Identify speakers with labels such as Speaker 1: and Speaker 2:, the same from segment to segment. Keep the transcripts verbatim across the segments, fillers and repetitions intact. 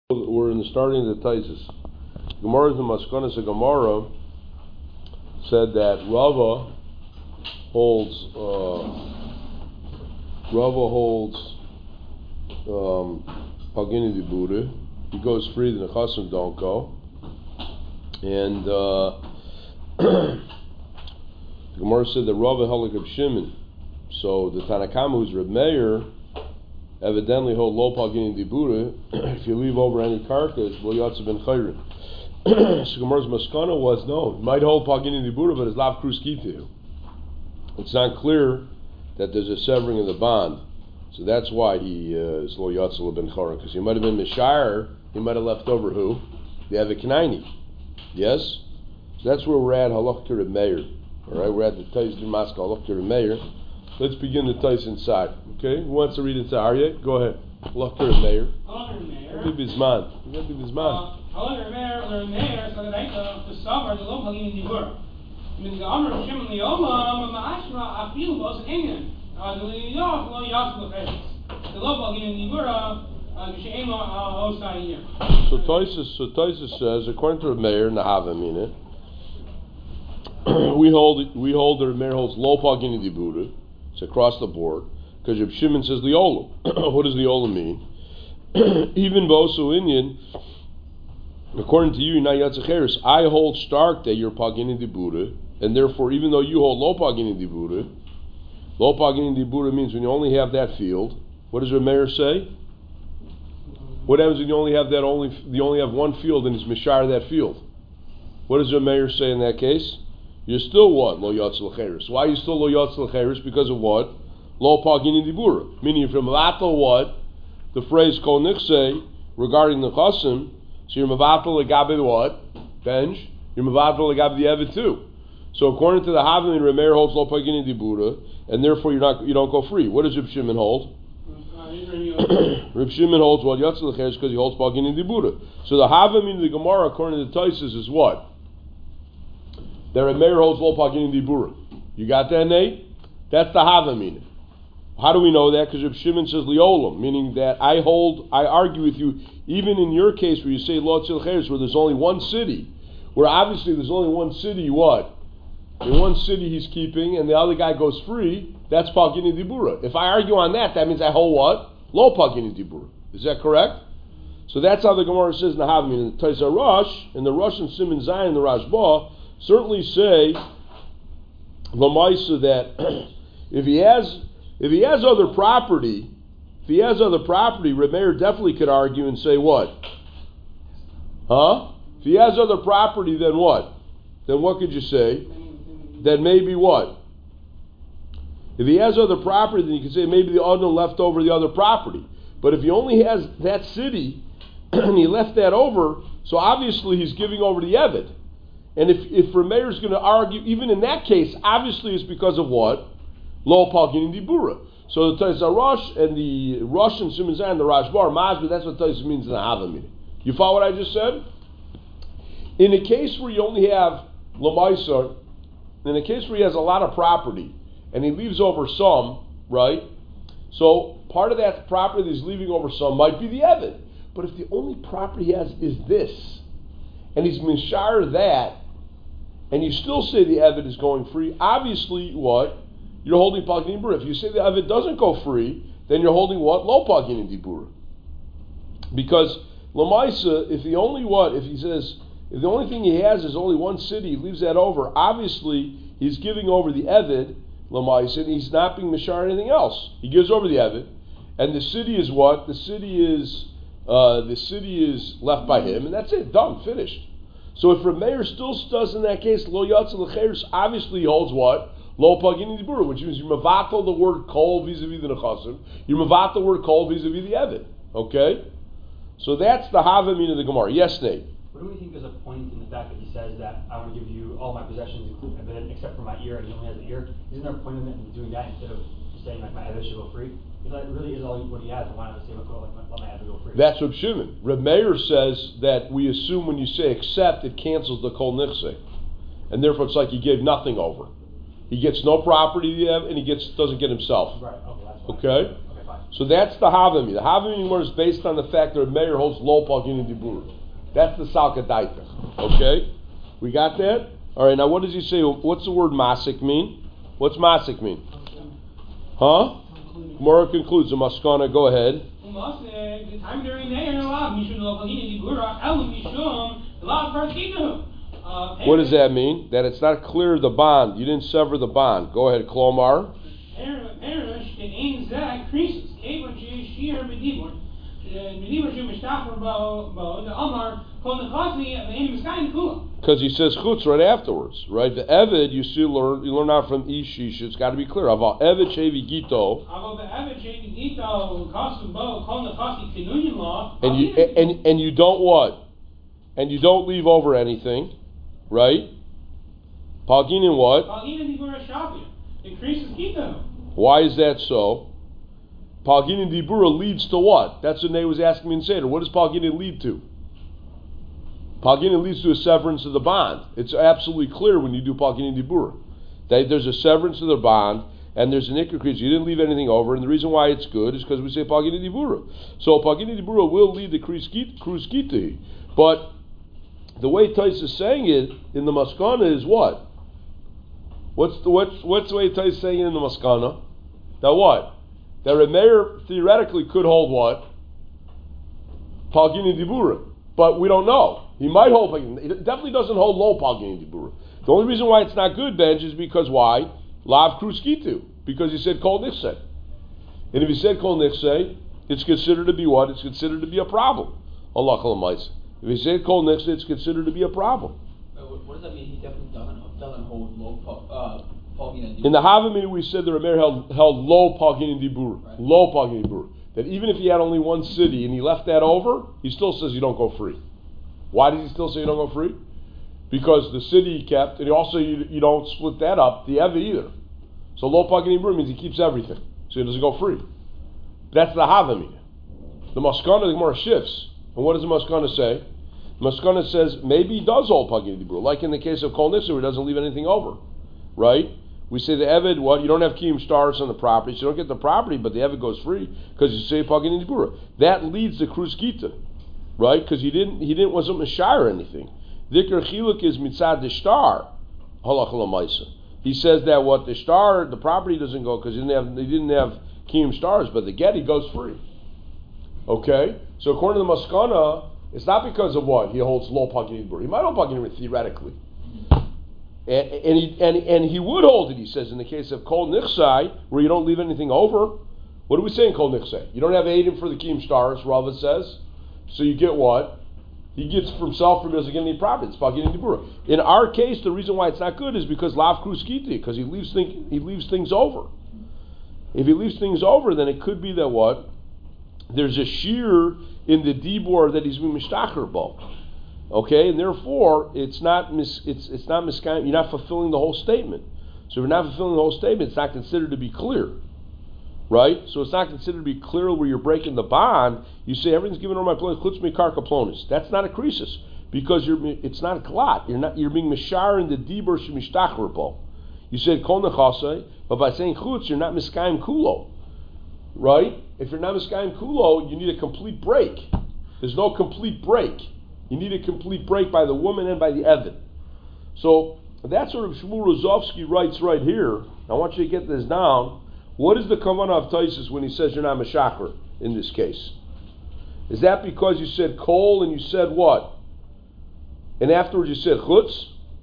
Speaker 1: We're in the starting of the Taisus. Gemara, the Maskonas of Gemara said that Rava holds uh, Rava holds um, Pagini di Buddha. He goes free, the Nechasim don't go. And uh, the Gemara said that Rava held like Shimon. So the Tanakama, who's Reb Meir, evidently hold lo pagini di Buddha. If you leave over any carcass, well, yatsa ben chayrin. So Gemara's maskana was no, it might hold pagini di Buddha, but it's lav krus kitu. It's not clear that there's a severing of the bond, so that's why he uh, is lo yatsa ben chayrin, because he might have been mishayr, he might have left over who? The Avikanaini. Yes, so that's where we're at. Halach to Reb Meir. All right, we're at the Tais di Maska halach to Reb Meir. Let's begin the Tais inside. Okay, who wants to read inside? Aryeh, go ahead. Halach to Reb Meir.
Speaker 2: Halach to Reb Meir.
Speaker 1: Be bizman. You got to be bizman.
Speaker 2: Halach to Reb Meir. Reb Meir. So that I the summer the lo pagini di Buddha. Means the honor of Shimon Leoma, Ma'ashra Afil was Indian. The Leoch lo Yaskel Fetches. The lo pagini di Buddha.
Speaker 1: So Taisus, so Taisus says, according to Reb Meir, Nahavamina, we hold we hold that Reb Meir holds lo pagini di Buddha. It's across the board, because Reb Shimon says liolam. What does liolam mean? Even bosu Indian, according to you, you're not yatzacheres. I hold stark that you're pagini di Buddha, and therefore, even though you hold lo pagini di Buddha, lo pagini di Buddha means when you only have that field. What does Reb Meir say? What happens when you only have that only you only have one field and it's mishar that field? What does Reb Meir say in that case? You're still what? Lo yatz l'cheres. Why are you still lo yatz l'cheres? Because of what? Lo pagini di Buddha. Meaning if you're mevatel what? The phrase kol nichse regarding the chasim, so you're mevatel legabe what? Benj. You're mevatel legabe the evet too. So according to the Havamim, Reb Meir holds lo pagini di Buddha, and therefore you're not you don't go free. What does Reb Shimon hold? Reb Shimon holds what yatz l'cheres because he holds pagini di Buddha. So the Havamim of the Gemara, according to the Taisus, is what? That Reb Meir holds lo pagini di Buddha. You got that, Nate? That's the Havamim. How do we know that? Because Reb Shimon says liolam, meaning that I hold, I argue with you, even in your case where you say lo yatz l'cheres, where there's only one city, where obviously there's only one city, what? In one city he's keeping, and the other guy goes free. That's pagini di Buddha. If I argue on that, that means I hold what? Lo pagini di Buddha. Is that correct? So that's how the Gemara says in the Havamim. In the Taisa Rosh, in the Rosh and Siman Zayin, the Rashba, certainly say Lamaisa that if he has if he has other property, if he has other property, Reb Meir definitely could argue and say what? Huh? If he has other property, then what? Then what could you say? Then maybe what? If he has other property, then you can say maybe the Adam left over the other property. But if he only has that city and he left that over, so obviously he's giving over the Eved. And if if Reb Meir is going to argue, even in that case, obviously it's because of what? Lo pagini di Buddha. So the Taisa Rosh and the Rosh and Siman Zayin, the Rashbar, Mazba, that's what Taisa means in the Havamim. You follow what I just said? In a case where you only have Lamaisa, in a case where he has a lot of property, and he leaves over some, right? So part of that property that he's leaving over some might be the Eved. But if the only property he has is this, and he's mishar that, and you still say the Eved is going free, obviously what? You're holding pagini di Buddha. If you say the Eved doesn't go free, then you're holding what? Lo pagini di Buddha. Because Lamaisa, if the only what? If he says, if the only thing he has is only one city, he leaves that over, obviously he's giving over the Eved, Lamaisa, he's not being mishar anything else. He gives over the Eved, and the city is what? The city is uh, the city is left by him, and that's it, done, finished. So if Reb Meir still does in that case, lo yatz l'cheres, obviously he holds what? Lo pagini di Buddha, which means you mevatel the word kol vis-a-vis the nechasim, you mevatel the word kol vis-a-vis the Eved. Okay? So that's the Havamim of the Gemara. Yes, Nate?
Speaker 3: What do we think is a point in the fact that he says that I want to give you all my possessions, except for my ear, and he only has an ear? Isn't there a point in doing that instead of just saying like my Eved should go free? If that really is all what he has, and why not say like, let my Eved go free?
Speaker 1: That's Reb Shimon. Reb Meir says that we assume when you say accept, it cancels the kol nichse, and therefore it's like he gave nothing over. He gets no property, and he gets doesn't get himself.
Speaker 3: Right. Okay. That's fine.
Speaker 1: Okay.
Speaker 3: Okay. Fine.
Speaker 1: So that's the Havami. The Havami is based on the fact that a mayor holds low Pagin Dibur. That's the Salka Daitach. Okay? We got that? Alright, now what does he say? What's the word Masik mean? What's Masik mean? Huh? Gemara concludes. The Maskana, go ahead. What does that mean? That it's not clear the bond. You didn't sever the bond. Go ahead, Klomar. Because he says chutz right afterwards, right? The Eved, you see, learn, you learn out from Ishish, it's got to be clear. Aval Eved Shevi Gito. And you, and, and you don't what? And you don't leave over anything, right? Paginin what? Why is that so? Paginin Dibura leads to what? That's what Nate was asking me in Seder. What does Paginin lead to? Paginin leads to a severance of the bond. It's absolutely clear when you do Paginin Dibura. That there's a severance of the bond, and there's an ikr crease. You didn't leave anything over, and the reason why it's good is because we say Paginin Dibura. So Paginin Dibura will lead to Kruskiti. But the way Tais is saying it in the Maskana is what? What's the what's what's the way Tais is saying it in the Maskana? Now what? That a mayor theoretically could hold what? Pagin Dibura. But we don't know. He might hold Pagin. It definitely doesn't hold low Pagin Dibura. The only reason why it's not good, Benj, is because why? Lav Kruskitu. Because he said Kol Nichse. And if he said Kol Nichse, it's considered to be what? It's considered to be a problem. Allah Khalamais. If he said Kol Nichse, it's considered to be a problem.
Speaker 4: What does that mean? He definitely doesn't, doesn't hold low uh, Pagin Dibura.
Speaker 1: In the Havamina, we said the Rameir held, held low Pagin Dibura. Right. Low Pagin Dibura. That even if he had only one city and he left that over, he still says you don't go free. Why does he still say you don't go free? Because the city he kept, and also you, you don't split that up, the Eva either. So low Pagin Dibura means he keeps everything. So he doesn't go free. That's the Havamina. The Maskana, the Gemara shifts. And what does the Maskana say? The Maskana says maybe he does hold Pagin Dibura, like in the case of Kol Nissa where he doesn't leave anything over. Right? We say the Eved, what? You don't have Kiyum stars on the property, so you don't get the property, but the Eved goes free because you say Pagin Dibura. That leads to Kruz Gita, right? Because he didn't, he didn't wasn't Mashire or anything. Dikr Chiluk is Mitzad the Star. He says that what the star, the property doesn't go because he didn't have, he didn't have Kiyum stars, but the Getty goes free. Okay, so according to the Maskana, it's not because of what he holds low Pagin Dibura. He might hold Pagin Dibura theoretically. And, and, he, and, and he would hold it, he says, in the case of Kol Nichsai, where you don't leave anything over. What do we say in Kol Nichsai? You don't have Adim for the Kiyum stars, Rava says. So you get what? He gets for himself, for he doesn't get any profit. It's Pagin Dibura. In our case, the reason why it's not good is because Lav Kruskiti, because he leaves, thing, he leaves things over. If he leaves things over, then it could be that what? There's a shear in the Dibur that he's been Mishtacher bo. Okay, and therefore it's not mis, it's it's not miskayim. You're not fulfilling the whole statement. So if you're not fulfilling the whole statement, it's not considered to be clear, right? So it's not considered to be clear where you're breaking the bond. You say everything's given over my plonus, chutz mikar kaplonis. That's not a krisis because you're it's not a glot. You're not you're being mishar in the dibur shemishtachar bo. You said kol nechasei, but by saying chutz, you're not miskayim kulo, right? If you're not miskayim kulo, you need a complete break. There's no complete break. You need a complete break by the woman and by the Evan. So that's what Shmuel Rozovsky writes right here. I want you to get this down. What is the kavanah of Taisus when he says you're not Meshachar in this case? Is that because you said kol and you said what? And afterwards you said chutz?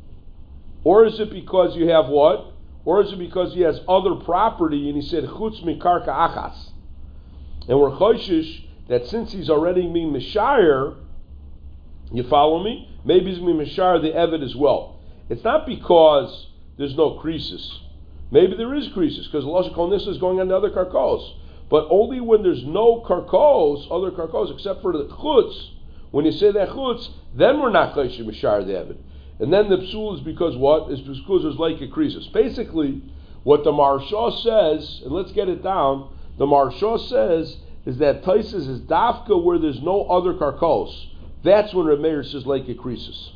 Speaker 1: Or is it because you have what? Or is it because he has other property and he said chutz mikarka achas? And we're choshish that since he's already being Meshayr, you follow me? Maybe he's going to be Mishar the Eved as well. It's not because there's no creases. Maybe there is creases because Allah Kol Nissa is going on the other karkos. But only when there's no karkos, other karkos, except for the chutz. When you say that chutz, then we're not Chayshim Mishar the Eved. And then the psul is because what? Is because there's like a creases. Basically, what the Maharsha says, and let's get it down, the Maharsha says is that Taisus is dafka where there's no other karkos. That's when Reb Meir says like it creases.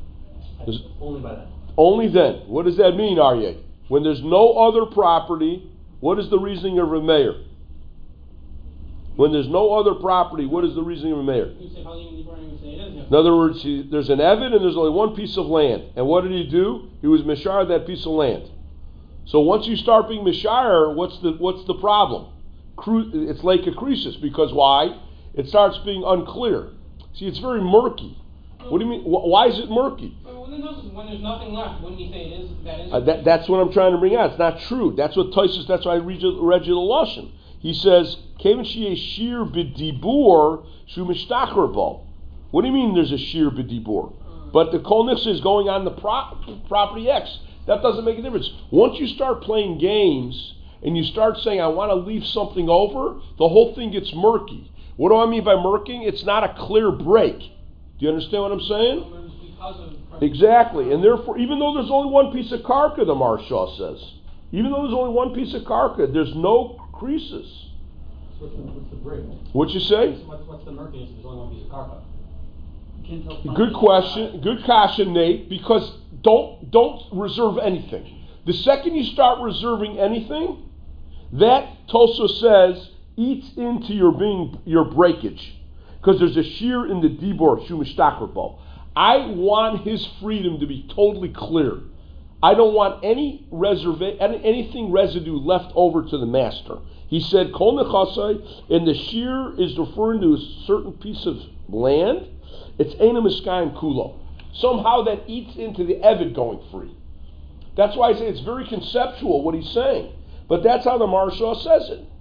Speaker 3: Only by that.
Speaker 1: Only then. What does that mean, Aryeh? When there's no other property, what is the reasoning of Reb Meir? When there's no other property, what is the reasoning of a mayor?
Speaker 2: You say Halim Dibur, and you say it is. Yeah.
Speaker 1: In other words, he, there's an Evid and there's only one piece of land. And what did he do? He was Mishar that piece of land. So once you start being Mishar, what's the what's the problem? Cru- it's like a crisis, because why? It starts being unclear. See, it's very murky. What do you mean? Wh- Why is it murky?
Speaker 2: Well, when there's when there's nothing left, wouldn't you say it is? That is.
Speaker 1: Uh, that, that's what I'm trying to bring out. It's not true. That's what Taisus, that's why I read you, read you the Lashon. He says, Kevin she shir b'dibur shu mishtachar bo. What do you mean there's a shir b'dibur? But the kol nichsa is going on the pro- property X. That doesn't make a difference. Once you start playing games and you start saying, I want to leave something over, the whole thing gets murky. What do I mean by murking? It's not a clear break. Do you understand what I'm saying?
Speaker 2: Because of
Speaker 1: Exactly. And therefore, even though there's only one piece of karka, the Maharsha says, even though there's only one piece of karka, there's no creases.
Speaker 3: What's the, what's the break?
Speaker 1: What'd you say?
Speaker 3: What's, what's the murkiness if there's only one piece of karka? You can't tell from
Speaker 1: Good
Speaker 3: the-
Speaker 1: question. Good question, Nate. Because don't don't reserve anything. The second you start reserving anything, that Tosa says eats into your being your breakage. Because there's a shear in the dibor shumishtakrbo. I want his freedom to be totally clear. I don't want any reserva- any, anything residue left over to the master. He said, Kol nechasai, and the shear is referring to a certain piece of land. It's Eina Miskayim Kulo. Somehow that eats into the Evid going free. That's why I say it's very conceptual what he's saying. But that's how the Maharsha says it.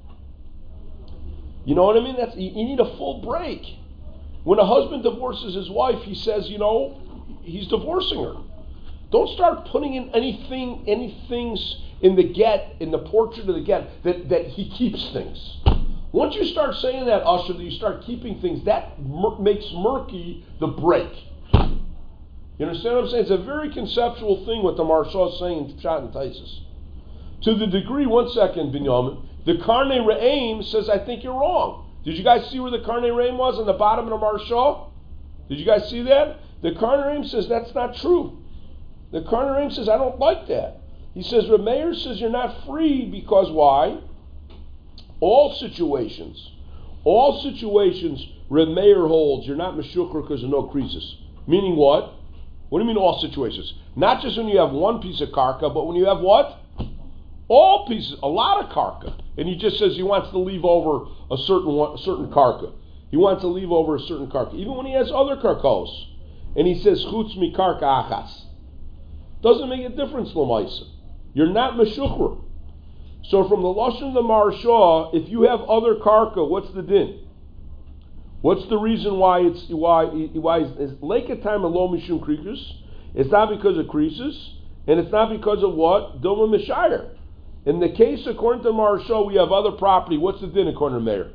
Speaker 1: You know what I mean? That's you, you need a full break. When a husband divorces his wife, he says, you know, he's divorcing her. Don't start putting in anything, any things in the get, in the portrait of the get, that, that he keeps things. Once you start saying that, Usher, that you start keeping things, that mur- makes murky the break. You understand what I'm saying? It's a very conceptual thing what the Maharsha is saying in Pshat and Taisus. To the degree, one second, Binyamin, the Karnei Re'im says, I think you're wrong. Did you guys see where the Karnei Re'im was on the bottom of the Maharsha? Did you guys see that? The Karnei Re'im says that's not true. The Karnei Re'im says, I don't like that. He says, Reb Meir says you're not free because why? All situations, all situations, Reb Meir holds you're not Meshukar because of no creases. Meaning what? What do you mean all situations? Not just when you have one piece of karka, but when you have what? All pieces, a lot of karka. And he just says he wants to leave over a certain one, a certain karka. He wants to leave over a certain karka. Even when he has other karkos. And he says, chutz mi karka achas. Doesn't make a difference, Lamaisa. You're not Meshukra. So from the Lashon of the Maharsha, if you have other karka, what's the din? What's the reason why it's why why is Lekatim and Lo Mishum Krikus? It's not because of creases, and it's not because of what? Dilma Mishayr. In the case according to the Maharsha, we have other property. What's the din according to Meir?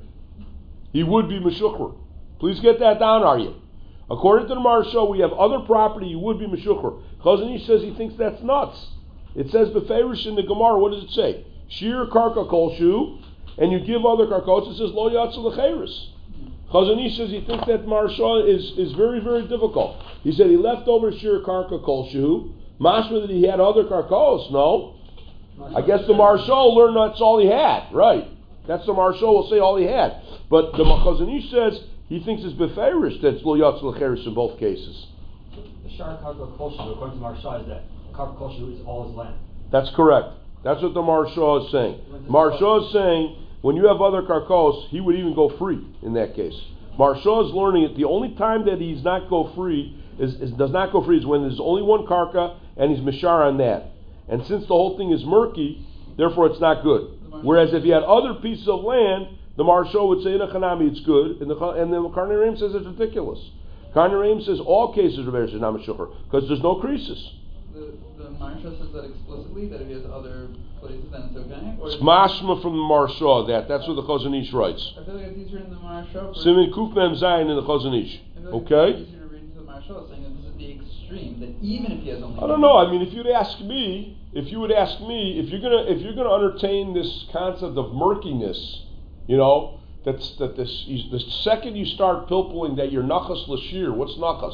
Speaker 1: He would be Meshukra. Please get that down, are you? According to the Maharsha, we have other property. You would be Meshukra. Chazon Ish says he thinks that's nuts. It says Beferish in the Gemara. What does it say? Shir karka kolshu, and you give other karkos. It says Lo Yatzu L'Cheres. Chazon Ish says he thinks that Maharsha is, is very, very difficult. He said he left over Shir karka kolshu. Mashma that he had other karkos. No. I guess the Maharsha learned that's all he had. Right. That's the Maharsha will say all he had. But the Chazon Ish says he thinks it's Beferish that's Lo Yatzu L'Cheres in both cases.
Speaker 3: The Shar Karka Kolshu, according to Maharsha, is that Karka Kolshu is all his land.
Speaker 1: That's correct. That's what the Maharsha is saying. Maharsha is saying when you have other karkos, he would even go free in that case. Maharsha is learning it. The only time that he's not go free is, is does not go free is when there's only one karka and he's mishar on that. And since the whole thing is murky, therefore it's not good. Whereas if he had other pieces of land, the Maharsha would say in a chanami it's good, and the and the Karnei Re'im says it's ridiculous. Karnei Re'im says all cases of is not mishukar because there's no creases.
Speaker 4: The the Maharsha says that explicitly, that if he has other places, then it's okay? Or
Speaker 1: It's mashma from the Maharsha, that. That's what the Chazon Ish writes.
Speaker 4: I feel like it's easier in the Maharsha.
Speaker 1: Simin Kuf Mem Zayin in the Chazon Ish.
Speaker 4: I feel like
Speaker 1: Okay?
Speaker 4: it's easier to read into the Maharsha, saying that this is the extreme, that even if he has only...
Speaker 1: I don't know. I mean, if you'd ask me, if you would ask me, if you're gonna if you're gonna entertain this concept of murkiness, you know, that's that this the second you start pilpling that you're nachas l'shir, what's nachas?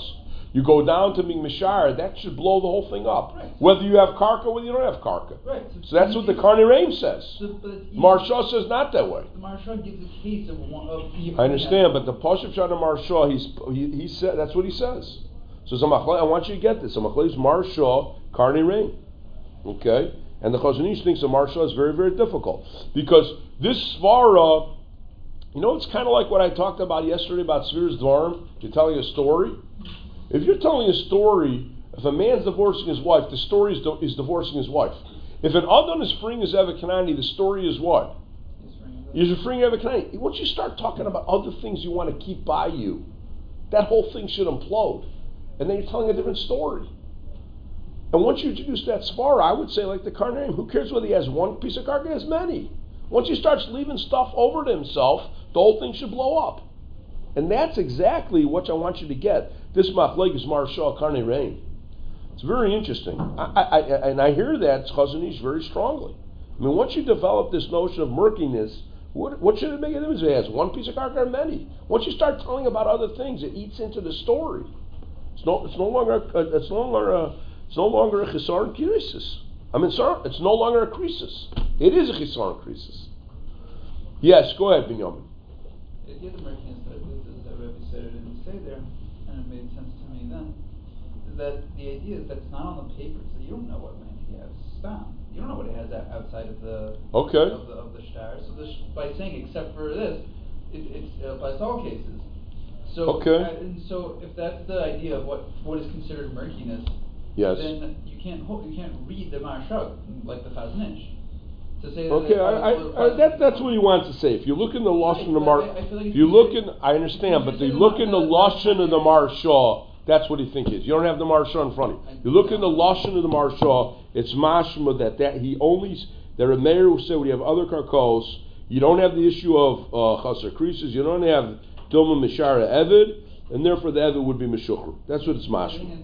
Speaker 1: you go down to being Mishar, that should blow the whole thing up.
Speaker 5: Right.
Speaker 1: Whether you have Karka or whether you don't have Karka.
Speaker 5: Right.
Speaker 1: So that's what the Karnei Reim says.
Speaker 5: So, but it's easy.
Speaker 1: Marsha says not that way.
Speaker 5: The Marsha gives a case of one of.
Speaker 1: I understand, but the Pashup Shana Marsha, he's he, he said that's what he says. So I want you to get this. Samachle is Marsha Karnei Reim. Okay? And the Chazon Ish thinks the Marsha is very, very difficult. Because this Svara, you know, it's kind of like what I talked about yesterday about Svir's Dvarm. You're telling a story. If you're telling a story, if a man's divorcing his wife, the story is, is divorcing his wife. If an Adon is freeing his Eved Kanani, the story is what? You're freeing Eved Kanani. Once you start talking about other things you want to keep by you, that whole thing should implode. And then you're telling a different story. And once you introduce that svara, I would say like the Karnei Reim, who cares whether he has one piece of karka? He has many. Once he starts leaving stuff over to himself, the whole thing should blow up. And that's exactly what I want you to get. This machleg is Marsha Karnei Reim. It's very interesting. I, I, I, and I hear that Chazon Ish very strongly. I mean, once you develop this notion of murkiness, what, what should it make a difference if he has one piece of karka or many? Once you start telling about other things, it eats into the story. It's no, it's no longer, a, it's no longer a, it's no longer a chisar krisis. I mean, sorry, it's no longer a krisis. It is a chisar krisis. Yes, go ahead, Binyamin.
Speaker 5: The other murkiness that is that Rebbe said it didn't say there, and it made sense to me then, is that the idea is that it's not on the paper, so you don't know what land he has. Stam. You don't know what it has outside of the
Speaker 1: okay
Speaker 5: of the of the shtar. So this, by saying except for this, it, it applies to all cases. So
Speaker 1: okay.
Speaker 5: uh, and so if that's the idea of what what is considered murkiness,
Speaker 1: yes,
Speaker 5: then you can't hold, you can't read the Maharshal like the Chazon Ish. To say
Speaker 1: okay,
Speaker 5: that,
Speaker 1: I, I, I, that that's what he wants to say. If you look in the Lashon of the Mar, if you look in, I understand, but you look in the Lashon of the Marsha, that's what he thinks is. You don't have the Marsha in front of you. You look in the Lashon of the Marsha, it's mashma that, that he only, there are mayor who say when you have other karkos, you don't have the issue of uh, chaser krisis, you don't have Dilma Mishara Evid, and therefore the Evid would be Meshuchar. That's what it's mashma.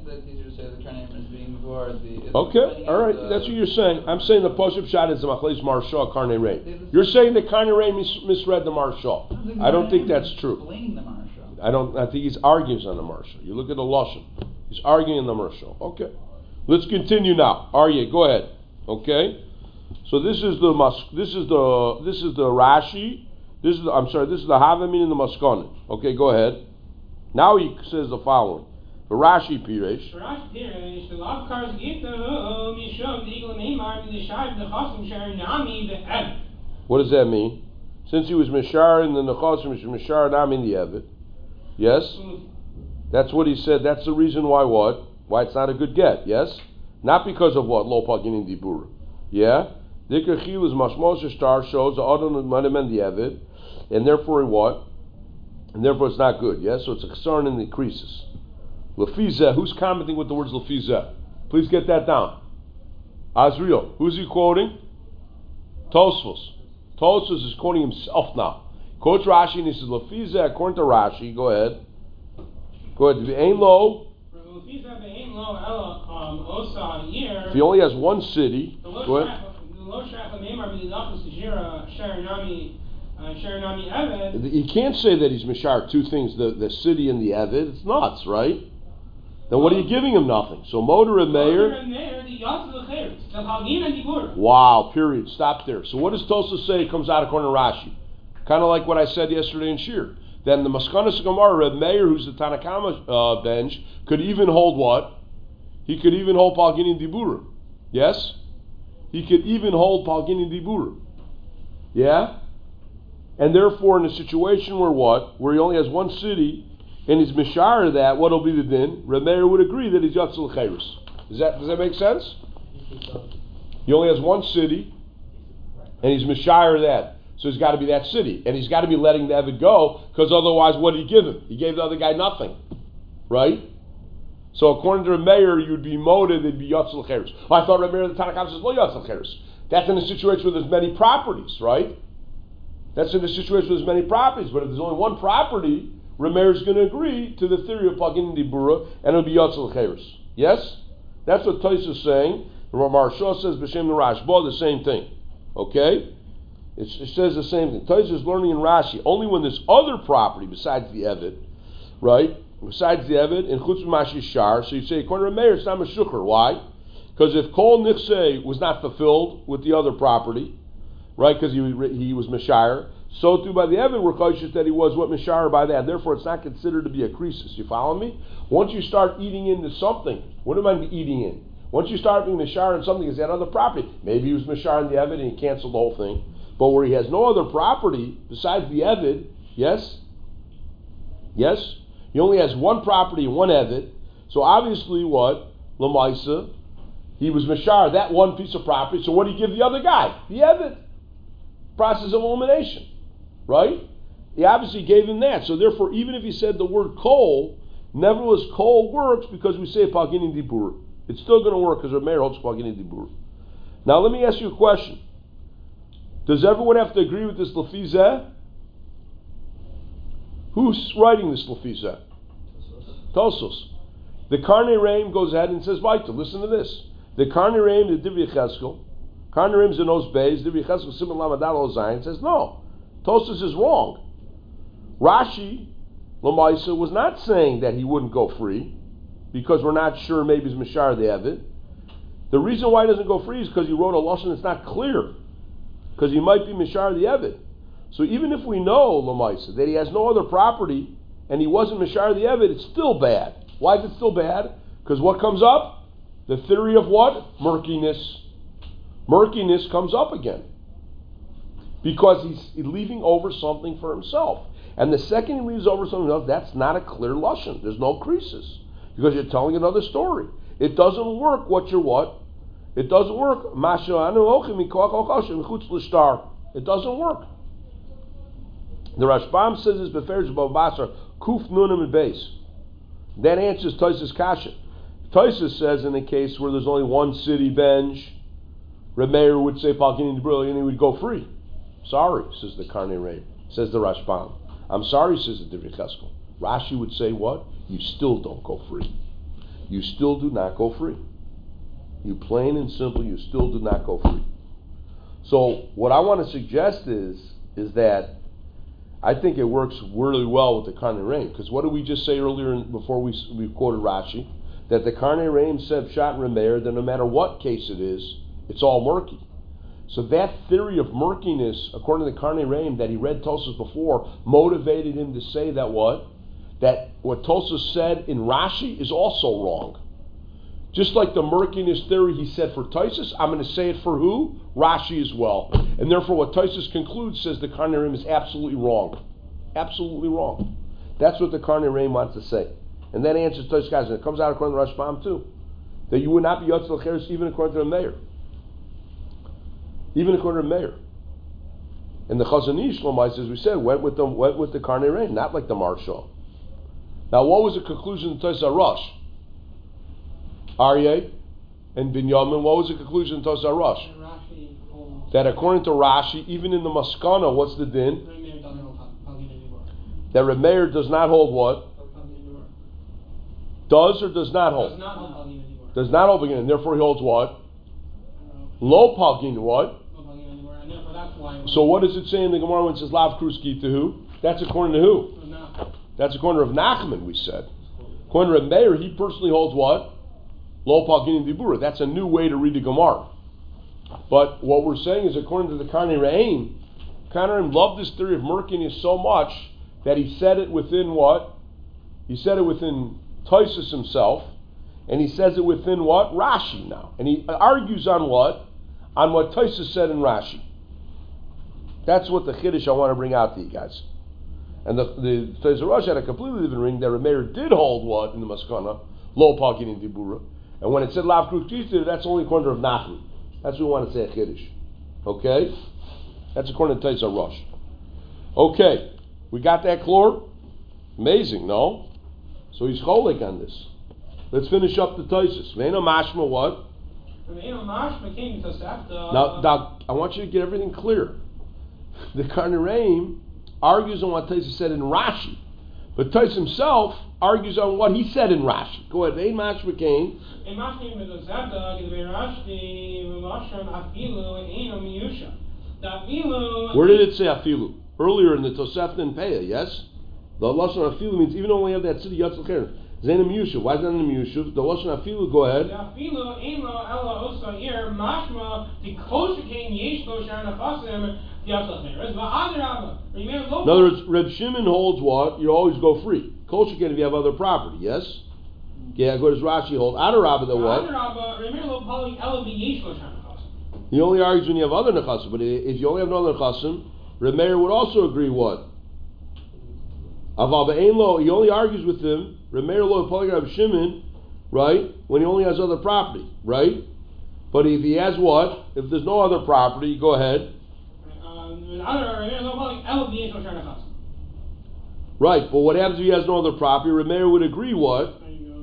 Speaker 1: Okay, all right, that's what you're saying. I'm saying the Pashup Shad is the Machleis Marsha Karnei Reim. You're saying that Karnei Reim mis- misread the Marsha. I don't think that's true. I don't. I think he's arguing on the Marsha. You look at the Lashon. He's arguing on the Marsha. Okay, let's continue now. Aryeh, go ahead. Okay, so this is the mas- This is the. This is the Rashi. This is. The, I'm sorry. This is the Havamin and the Maskonim. Okay, go ahead. Now he says the following. The Rashi Piresh.
Speaker 2: Rashi Piresh, the law cars get the Mishum, the Eagle Maimar, the Shai, the Chosim, Sharon, Nami, the Ev.
Speaker 1: What does that mean? Since he was Mishar in the Nechosim, Mishar Nami in the Evid. Yes? That's what he said. That's the reason why what? Why it's not a good get. Yes? Not because of what? Lo Pagin in Dibur. Yeah? Dikar Chil is Mashmosha Star shows the Adon Manim and the Evid. And therefore what? And therefore it's not good. Yes? So it's a concern and increases. Lefizeh, who's commenting with the words Lefizeh? Please get that down. Azriel, who's he quoting? Tosfos. Tosfos is quoting himself now. Quotes Rashi and he says Lefizeh, according to Rashi, go ahead. Go ahead. V'ein lo. If he only has one city, go ahead. He can't say that he's Mishar two things, the, the city and the Evid. It's nuts, right? Then what are you giving him? Nothing. So Motor and Meir. Wow, period. Stop there. So what does Tosfos say comes out according to Rashi? Kind of like what I said yesterday in Shir. Then the Maskanas Gemara, Reb Meir, who's the Tanakama uh, bench, could even hold what? He could even hold Palgini Dibura. Yes? He could even hold Palgini Dibura. Yeah? And therefore, in a situation where what? Where he only has one city, and he's Mishar that, what'll be the din? Reb Meir would agree that he's Yatzil Chayris. Does that, does that make sense? He only has one city, and he's Mishar that. So he's got to be that city. And he's got to be letting the Evid go, because otherwise what did he give him? He gave the other guy nothing. Right? So according to Reb Meir, you'd be moted, it'd be Yatzil Chayris. Oh, I thought Reb Meir, the Tanakh says, lo Yatzil Chayris. That's in a situation where there's many properties, right? That's in a situation where there's many properties. But if there's only one property, Reb Meir is going to agree to the theory of Pagin Dibura, and it'll be Yatzil Chayris. Yes? That's what Tosfos is saying. Marsha says, B'Shem Rashba, the same thing. Okay? It, it says the same thing. Tosfos is learning in Rashi, only when there's other property besides the Evid, right? besides the Evid, in Chutz Mashishar, so you say, according to Meir, it's not Meshucher. Why? Because if Kol Nichse was not fulfilled with the other property, right, because he, he was Meshire, so too by the Evid, we're cautious that he was what Meshire by that. Therefore, it's not considered to be a krisis. You follow me? Once you start eating into something, what am I eating in? Once you start being Meshire in something, is that other property? Maybe he was Meshire in the Evid and he canceled the whole thing. But where he has no other property besides the Evid, yes? Yes? He only has one property and one Evid. So obviously what? Lamaisa, he was Meshire, that one piece of property. So what do you give the other guy? The Evid. Process of elimination. Right? He obviously gave him that. So therefore, even if he said the word kol, nevertheless kol works because we say pagin dibur. It's still going to work because Rameir holds pagin dibur. Now let me ask you a question. Does everyone have to agree with this lefizeh? Who's writing this lefizeh? Tosos. The Karnei Reim goes ahead and says, Vaita, listen to this. The Karnei Reim, the Divrei Cheskel, Karnei Reim's in those bays, Divrei Cheskel, Simon Lamadal Zayin, says, no, Tosos is wrong. Rashi, Lamaisa, was not saying that he wouldn't go free, because we're not sure maybe it's Mishar the Evid. The reason why he doesn't go free is because he wrote a Lashon that's not clear, because he might be Mishar the Evid. So even if we know, Lamaisa, that he has no other property, and he wasn't Mishar the Evid, it's still bad. Why is it still bad? Because what comes up? The theory of what? Murkiness. Murkiness comes up again. Because he's leaving over something for himself. And the second he leaves over something else, that's not a clear Lashon. There's no creases. Because you're telling another story. It doesn't work what you're what? It doesn't work. It doesn't work. The Rashbam says this Beferish Babasar, Kuf Nunim and Beis. That answers Tosas Kasha. Tosas says in a case where there's only one city bench, Remeir would say Palkini Debril and he would go free. Sorry, says the Karnei Reim, says the Rashbam. I'm sorry, says the Divrei Cheskel. Rashi would say what? You still don't go free. You still do not go free. You plain and simple, you still do not go free. So what I want to suggest is, is that I think it works really well with the Karnei Reim. Because what did we just say earlier in, before we, we quoted Rashi? That the Karnei Reim said Pshat Remeir, that no matter what case it is, it's all murky. So that theory of murkiness, according to the Karnei Reim, that he read Tosas before, motivated him to say that what? That what Tosas said in Rashi is also wrong. Just like the murkiness theory he said for Tosas, I'm going to say it for who? Rashi as well. And therefore what Tosas concludes says the Karnei Reim is absolutely wrong. Absolutely wrong. That's what the Karnei Reim wants to say. And that answers Tosas guys, and it comes out according to Rashbam too. That you would not be Yotzel Cheres even according to the Meir. Even according to the Meir. And the Chazon Ish, as we said, went with the went with the Karnei Reim, not like the Marshal. Now what was the conclusion of Tosas Rosh? Aryeh and Binyamin, what was the conclusion of Tosas Rosh? That according to Rashi, even in the Maskana, what's the din? That Remeir does not hold what? Does or does not hold?
Speaker 2: Does not hold Pagin.
Speaker 1: Does not hold Pagin, and therefore he holds what? Low Pagin, what?
Speaker 2: And therefore that's why.
Speaker 1: So what does it say in the Gemara when it says Lav Kruski to who? That's according to who? That's according to Rav Nachman, we said. According to Remeir, he personally holds what? Lo Pagin Dibura. That's a new way to read the Gemara. But what we're saying is, according to the Karnei Reim, Karnei Reim loved this theory of murkiness so much that he said it within what? He said it within Tosas himself, and he says it within what? Rashi now. And he argues on what? On what Tosas said in Rashi. That's what the Chiddush I want to bring out to you guys. And the, the Tosas Rosh had a completely different ring that Remeir did hold what in the Maskana? Lo Pagin in Dibura. And when it said Lav Kruk, that's only according to Rav Nachman. That's what we want to say at Chiddush. Okay? That's according to Tosas Rosh. Okay. We got that, Chlor? Amazing, no? So he's cholik on this. Let's finish up the Tosas. Ve'eno mashma what? Now, now, I want you to get everything clear. The Karnei Reim argues on what Tosas said in Rashi. But Tosas himself argues on what he said in Rashi. Go ahead. Ve'en mashma kain. Where did it say afilu? Earlier in the Tosefta and Peah, yes? The lashon afilu means even though we have that city yatzel cheres. Zainam Yusuf. Why is that in Yusuf? The lashon afilu. Go ahead.
Speaker 2: Afilu eno ela osa ir mashma the kosher king yesh lo shar nachasim yatzel cheres. Va'adrabah.
Speaker 1: In other words, Reb Shimon holds what? You always go free. Kosher king if you have other property. Yes. Yeah. Go to Rashi hold. Adarabah the what?
Speaker 2: Adarabah. Remember lo pali ela yesh lo shar nachasim.
Speaker 1: He only argues when you have other nechasim. But if you only have no other nechasim, Reb Meir would also agree what? Aval be'ein lo. He only argues with him. Remeir lo pali Reb Shimon, right? When he only has other property, right? But if he has what? If there's no other property, go ahead. Right, but what happens if he has no other property? Remeir would agree what?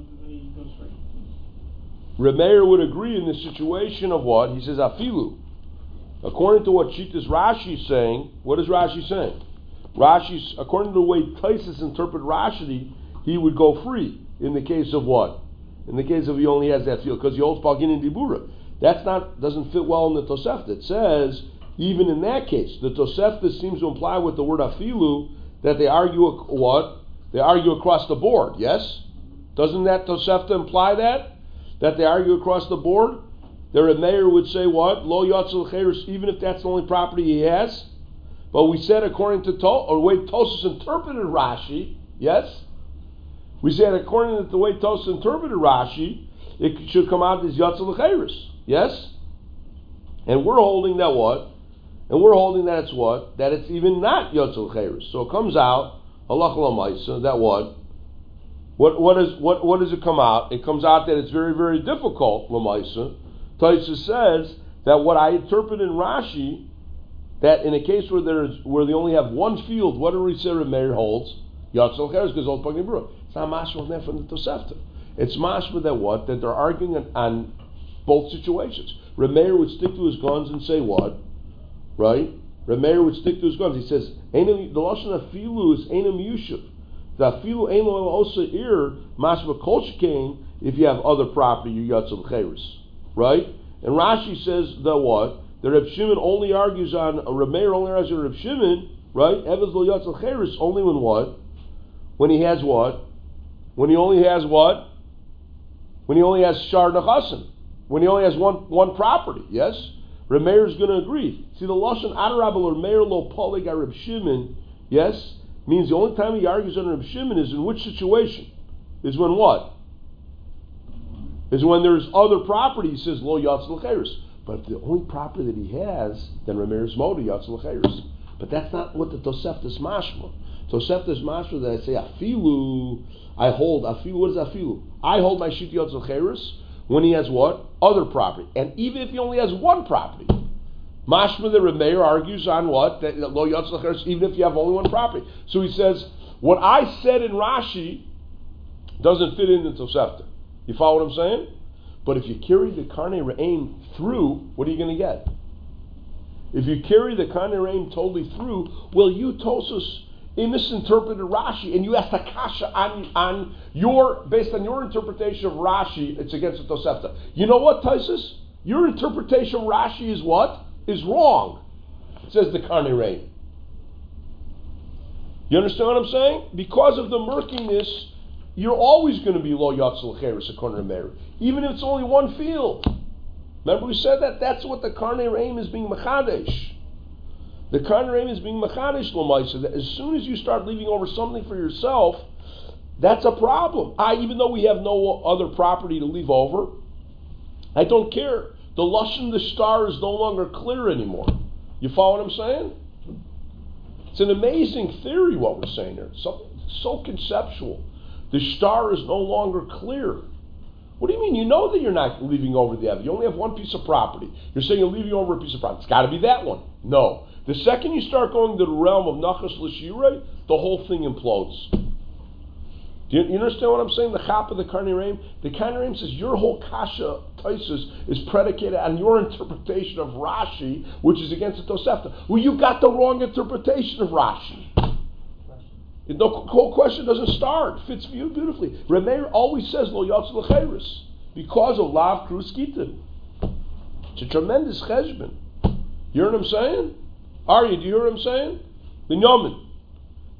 Speaker 1: Remeir would agree in the situation of what? He says afilu. According to what Shitas Rashi is saying, what is Rashi saying? Rashi, according to the way Taisus interpret Rashi, he would go free in the case of what? In the case of he only has that field because he holds Pagin and Dibura. That's not doesn't fit well in the Tosefta. It says even in that case, the Tosefta seems to imply with the word afilu that they argue what? They argue across the board. Yes, doesn't that Tosefta imply that that they argue across the board? The Remeir would say what? Lo yatzel cheres, even if that's the only property he has. But we said according to to or the way Tosfos interpreted Rashi, yes. We said according to the way Tosfos interpreted Rashi, it should come out as Yatzel Cheres. Yes? And we're holding that what? And we're holding that it's what? That it's even not Yatzel Cheres. So it comes out, Halach L'Maisa, that what? What what is what what does it come out? It comes out that it's very, very difficult, L'Maisa. Tosfos says that what I interpret in Rashi, that in a case where there's where they only have one field, what do we say Remeir holds? Yatzel Cheres, because old Pagin Bura. It's not mashma there from the Tosefta. It's mashma that what? That they're arguing on, on both situations. Remeir would stick to his guns and say what? Right? Remeir would stick to his guns. He says, the lashon afilu is einam yusuf. The afilu ein lo osa ir mashma kol shekain if you have other property, you Yatzel Cheres. Right? And Rashi says that what? The Reb Shimon only argues on, Remeir only argues on Reb Shimon, right? Evez lo Yatzel Cheres only when what? When he has what? When he only has what? When he only has Shar Nechasim. When he only has one one property, yes? Remeir is going to agree. See, the Lashon Adarabah or Remeir lo Polig Reb Shimon, yes? Means the only time he argues on Reb Shimon is in which situation? Is when what? Is when there's other property, he says, Lo Yatzel Cheres. But if the only property that he has, then Remeir is Moda Yatzel Cheres. But that's not what the Tosefta is mashma. Tosefta is mashma that I say, afilu, I hold, afilu, what is afilu? I hold my Shit Yatzel Cheres when he has what? Other property. And even if he only has one property. Mashma the Remeir argues on what? That Lo Yatzel Cheres, even if you have only one property. So he says, what I said in Rashi doesn't fit in the Tosefta. You follow what I'm saying? But if you carry the Karnei Re'im through, what are you going to get? If you carry the Karnei Re'im totally through, well, you Tosfos misinterpreted Rashi, and you asked Akasha on, on your, based on your interpretation of Rashi, it's against the Tosefta. You know what, Tosfos? Your interpretation of Rashi is what? Is wrong. It says the Karnei Re'im. You understand what I'm saying? Because of the murkiness, you're always going to be Lo Yatzel Cheres according to Meir, even if it's only one field. Remember we said that? That's what the Karnei Re'im is being Mechadesh. The Karnei Re'im is being Mechadesh L'maisa, that as soon as you start leaving over something for yourself, that's a problem. I, even though we have no other property to leave over, I don't care. The Lashon, the star is no longer clear anymore. You follow what I'm saying? It's an amazing theory what we're saying here. So, so conceptual. The star is no longer clear. What do you mean? You know that you're not leaving over the other. You only have one piece of property. You're saying you're leaving over a piece of property. It's got to be that one. No. The second you start going to the realm of Nachas L'Shirei, the whole thing implodes. Do you, you understand what I'm saying? The chap of the Karnei Re'im? The Karnei Re'im says your whole kasha Tosfos is predicated on your interpretation of Rashi, which is against the Tosefta. Well, you got the wrong interpretation of Rashi. The whole question doesn't start. It fits you beautifully. Remeir always says Lo Yatzel Cheres because of Lav Krus Gitin. It's a tremendous cheshbon. You hear what I'm saying? Are you? Do you hear what I'm saying? Binyamin.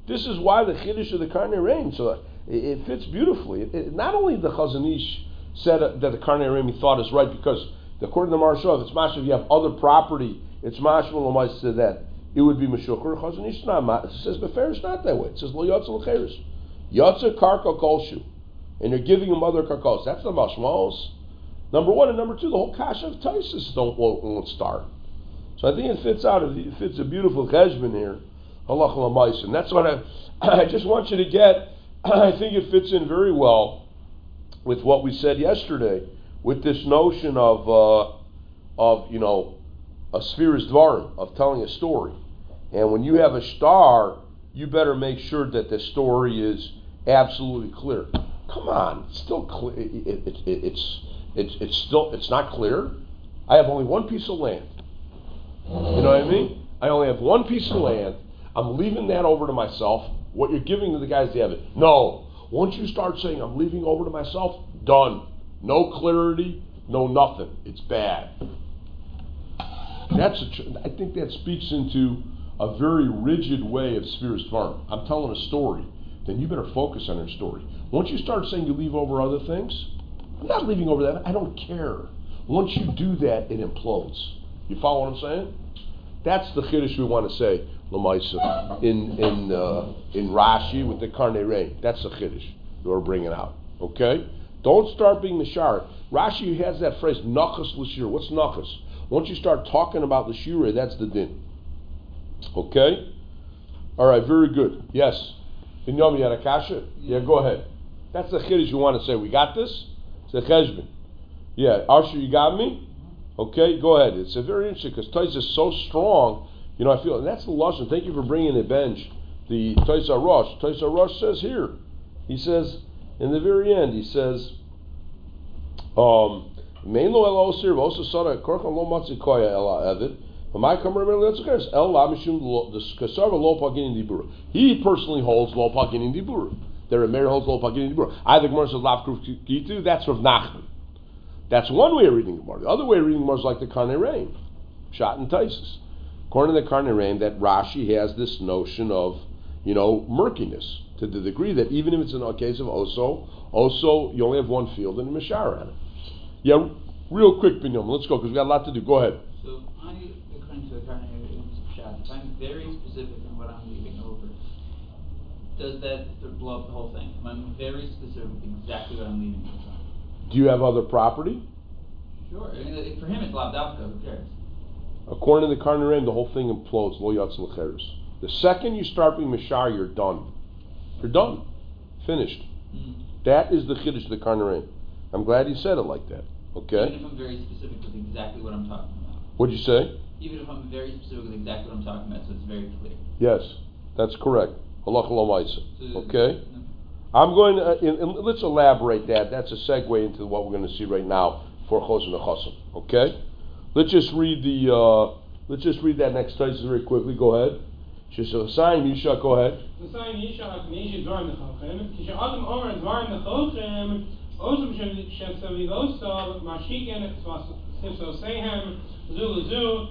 Speaker 1: This is why the Chiddush of the Karnei Reim, so it, it fits beautifully. It, it, not only the Chazon Ish said that the Karnei Reim he thought is right, because according to Maharsha, if it's mashma, if you have other property, it's mashma l'mais to that. It would be Meshucher. Chazon Ish not. It says Befer is not that way. It says Lo Yotze L'Cheres. Yotze Karka Kolshu. And you're giving him other karkos. That's not Mashmos. Number one, and number two, the whole kasha of Taisus don't won't, won't start. So I think it fits out of it fits a beautiful cheshbon here. Halach l'mais. And that's what I I just want you to get. I think it fits in very well with what we said yesterday, with this notion of uh, of you know a spheres dvarim, of telling a story. And when you have a star, you better make sure that the story is absolutely clear. Come on, it's still clear. It, it, it, it's it's it's still it's not clear. I have only one piece of land. You know what I mean? I only have one piece of land. I'm leaving that over to myself. What you're giving to the guys to have it. No. Once you start saying I'm leaving over to myself, done. No clarity, no nothing. It's bad. That's a tr- I think that speaks into a very rigid way of spheres farm. I'm telling a story. Then you better focus on your story. Once you start saying you leave over other things, I'm not leaving over that. I don't care. Once you do that, it implodes. You follow what I'm saying? That's the chiddush we want to say, L'maisa, in in uh, in Rashi with the Karnei Reim. That's the chiddush we're bringing out. Okay? Don't start being the shar. Rashi has that phrase, nachas l'shir. What's nachas? Once you start talking about the shira, that's the din. Okay? All right, very good. Yes. Binyamin, you had a kasha? Yeah, go ahead. That's the chiddush you want to say. We got this? It's a cheshbon. Yeah, Arsha, you got me? Okay, go ahead. It's a very interesting, because Tais is so strong. You know, I feel, and that's the lashon. Thank you for bringing the bench. The Tais HaRosh. Tais HaRosh says here, he says, in the very end, he says, um, Mein lo ela osir v'osa sada korchan lo matzi koya ela evid. My he personally holds lo pagin in dibur. The Remeir holds lo pagin in dibur. I the Gemara says lav gitu. That's Rav Nachman. That's one way of reading the Gemara. The other way of reading the Gemara is like the Karnei Reim, Shat and Taisus. According to the Karnei Reim, that Rashi has this notion of, you know, murkiness to the degree that even if it's in a case of oso, oso you only have one field and a mishara on it. Yeah, real quick, Binyam. Let's go because we got a lot to do. Go ahead.
Speaker 5: So I. According to the Karnei Reim's Pshat, if I'm very specific in what I'm leaving over, does that blow up the whole thing? If I'm very specific with exactly what I'm leaving over.
Speaker 1: Do you have other property?
Speaker 5: Sure. I mean, for him, it's lavdavka. Who cares?
Speaker 1: According to the Karnei Reim, the whole thing implodes. Lo yatz l'cheres. The second you start being mishar, you're done. You're done. Finished. Mm. That is the chiddush of the Karnei Reim. I'm glad you said it like that. Okay.
Speaker 5: Even if I'm very specific with exactly what I'm talking about.
Speaker 1: What'd you say?
Speaker 5: Even if I'm very specific with exactly what I'm talking about, so it's very clear.
Speaker 1: Yes, that's correct. Halach l'maisa. Okay? I'm going to, uh, in, in, let's elaborate that. That's a segue into what we're going to see right now for Chos and Chosim. Okay? Let's just read the, uh, let's just read that next text very quickly. Go ahead. Shesasayim Yisha, go ahead.
Speaker 2: Shesasayim Yisha, K'neish Dvarim Nechochem, Kisha Adam Omer Dvarim Nechochem, Ozum Shesavivoso, Mashiken, Sivsoseihem, Zulu,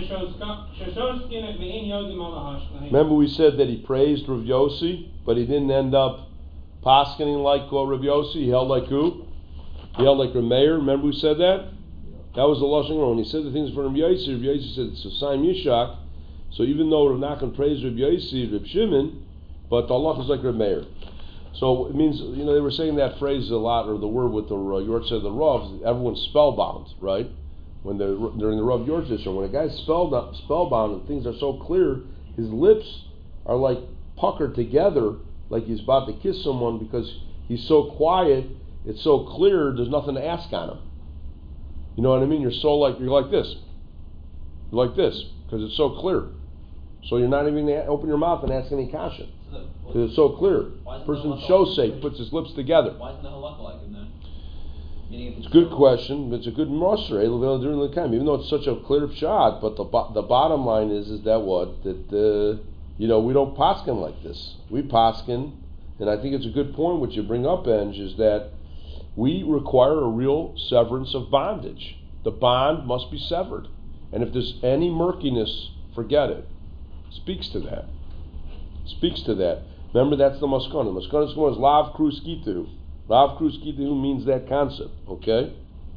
Speaker 2: Remember we said that he praised Rav Yossi, but he didn't end up paskening like uh, Rav Yossi. He held like who? He held like Rav Meir. Remember we said that? That was the lashon When he said the things for Rav Yossi, Rav Yossi said it's a Saim Yishak. So even though Rav Nachman praised Rav Yossi, Rav Shimon, but Allah is like Rav Meir. So it means, you know, they were saying that phrase a lot, or the word with the uh, Yortzeh of the Rav, everyone's spellbound, right? When they're during the Rav Yortzeh, when a guy's spellbound, spellbound and things are so clear, his lips are like puckered together, like he's about to kiss someone because he's so quiet, it's so clear, there's nothing to ask on him. You know what I mean? You're so like, you're like this. You're like this, because it's so clear. So you're not even going to open your mouth and ask any kasha. Because it's so clear. Person show's sake puts his lips together.
Speaker 4: Why isn't the halakha like him then?
Speaker 1: It's a good question, but it's a good moser, even though it's such a clear shot. But the bo- the bottom line is is that what that uh, you know we don't paskin like this. We paskin, and I think it's a good point which you bring up, Enge, is that we require a real severance of bondage. The bond must be severed, and if there's any murkiness, forget it. Speaks to that. Speaks to that. Remember, that's the maskana. Maskana is lav kruskitu. Lav kruskitu means that concept. Okay.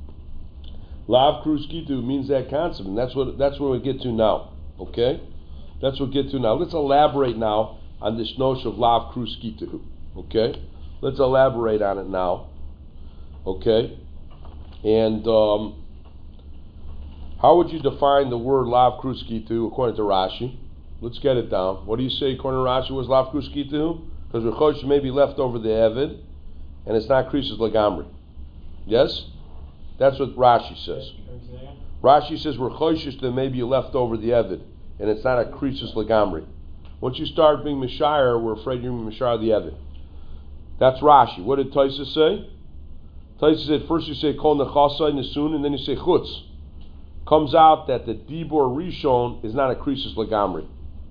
Speaker 1: Lav kruskitu means that concept, and that's what that's where we get to now. Okay. That's what we get to now. Let's elaborate now on this notion of lav kruskitu. Okay. Let's elaborate on it now. Okay. And um, how would you define the word lav kruskitu according to Rashi? Let's get it down. What do you say according to Rashi was lav kruskitu? Because rechosh may be left over the Evid, and it's not krisus lagamri. Yes? That's what Rashi says. Rashi says rechosh that may be left over the Evid, and it's not a krisus lagamri. Once you start being Mishayar, we're afraid you're Mishayar the Evid. That's Rashi. What did Taisa say? Taisa said first you say kol nechasai nesun, and then you say chutz. Comes out that the dibor rishon is not a krisus lagamri.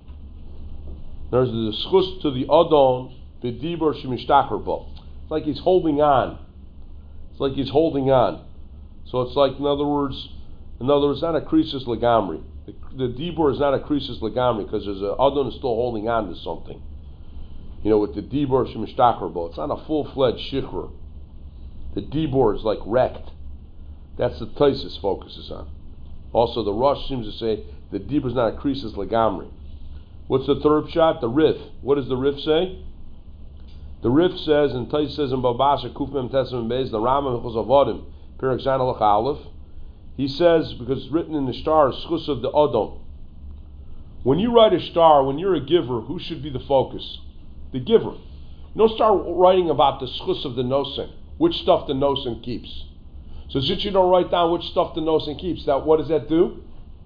Speaker 1: There's the schus to the adon b'dibor shemishtacher bo. It's like he's holding on. It's like he's holding on. So it's like, in other words, in other words, not a krisus lagamri. The, the dibor is not a krisus lagamri because there's a adon is still holding on to something. You know, with the dibor shemishtacher bo, it's not a full-fledged shikhr. The dibor is like wrecked. That's the Taisus focuses on. Also, the Rosh seems to say the dibor is not a krisus lagamri. What's the third shot? The Rif. What does the Rif say? The Rif says, and Tais says in Babasha, Kuf Mem Tesem Beis, the Rambam Hilchos Avodim, Perek Zayin Halach Aleph. He says, because it's written in the star, Schus of the Odom. When you write a star, when you're a giver, who should be the focus? The giver. You don't start writing about the Schus of the Nosen, which stuff the Nosen keeps. So since you don't write down which stuff the Nosen keeps, that what does that do?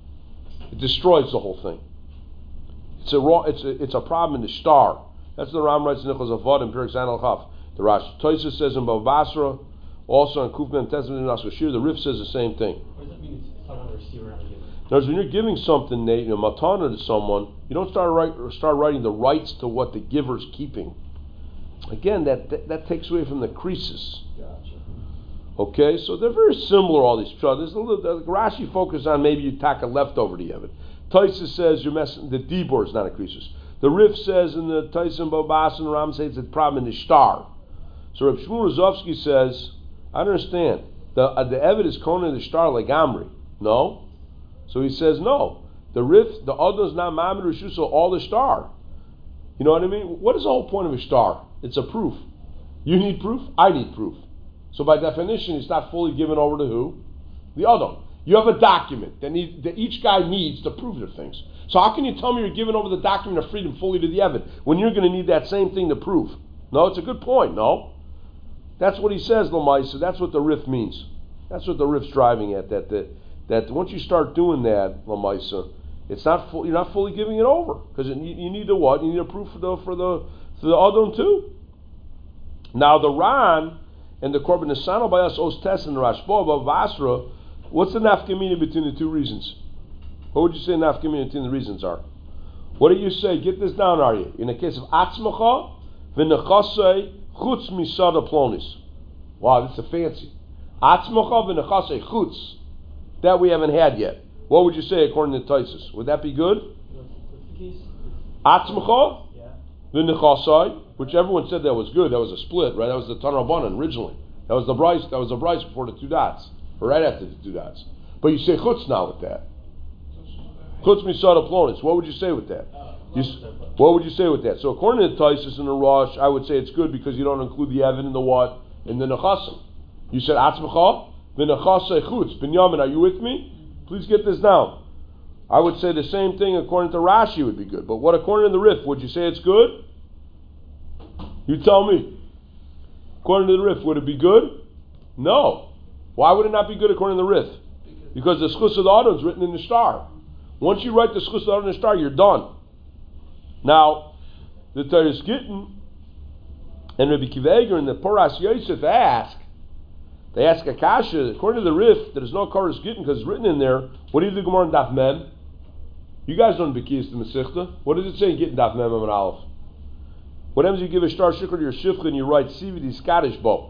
Speaker 1: It destroys the whole thing. It's a raw, it's a it's a problem in the star. That's the Ram writes in Nichos Avodim, Perek Zayin Al-Chaf. The Rash Tosfos says in Bava Basra, also in Kuf Mem Tesem Beis, the Rif says the same thing.
Speaker 3: What does that mean? It's talking about the receiver and the giver.
Speaker 1: In other words, when you're giving something, Nate, you know, matana to someone, you don't start write, start writing the rights to what the giver's keeping. Again, that that, that takes away from the creases.
Speaker 3: Gotcha.
Speaker 1: Okay, so they're very similar. All these there's a little the Rashi focus on maybe you tack a leftover to Yevid. Taisa says you're messing. The dibor is not a krisus. The Rif says in the Taisa and Babas and Ram says it's a problem in the star. So Reb Shmuel Rozovsky says, I understand the uh, the Evid is konen the star like Amri. No, so he says no. The Rif, the Odon is not Mamid Rishus, so all the star. You know what I mean? What is the whole point of a star? It's a proof. You need proof. I need proof. So by definition, it's not fully given over to who? The Odon. You have a document that, need, that each guy needs to prove their things. So how can you tell me you're giving over the document of freedom fully to the Evid when you're going to need that same thing to prove? No, it's a good point, no? That's what he says, Lamaisa. That's what the Rif means. That's what the Rif's driving at. That that, that once you start doing that, Lamaisa, it's not full, you're not fully giving it over. Because you, you need a what? You need a proof for the for the for the Adon too. Now the Ran and the Korban Nesano by us Ostes and the Rashba of Basra. What's the nafkamina between the two reasons? What would you say nafkamina between the reasons are? What do you say? Get this down, are you? In the case of Atzmacha, v'nechasei chutz misada plonis. Wow, that's a fancy. Atzmacha v'nechasei chutz. That we haven't had yet. What would you say according to Taisus? Would that be good?
Speaker 3: What's, what's the case?
Speaker 1: Atzmacha
Speaker 3: Yeah.
Speaker 1: v'nechasei, which everyone said that was good. That was a split, right? That was the Tanrabanan originally. That was the Bryce. That was the Bryce before the two dots. Or right after the two dots. But you say chutz now with that. Chutz misada plonis. What would you say with that? You, what would you say with that? So according to the Taisus and the Rosh, I would say it's good because you don't include the Evan in the what? In the Nechasim. You said Atzmacha, v'nechasei chutz. Binyamin, are you with me? Please get this down. I would say the same thing according to Rashi would be good. But what according to the Rif? Would you say it's good? You tell me. According to the Rif, would it be good? No. Why would it not be good according to the Rif? Because the Schus of the Adon is written in the star. Once you write the Schus of the Adon in the star, you're done. Now, the Teres Gittin and Rabbi Akiva Eiger and the Poras Yosef ask, they ask Akasha, according to the Rif, there's no Teres Gittin because it's written in there. What do you do Gemara in Daf Mem? You guys don't Bekiyas the Masechta. What does it say in Gittin Daf Mem and Aleph? What happens if you give a star shikr to your shifcha and you write Sividi Scottish bow?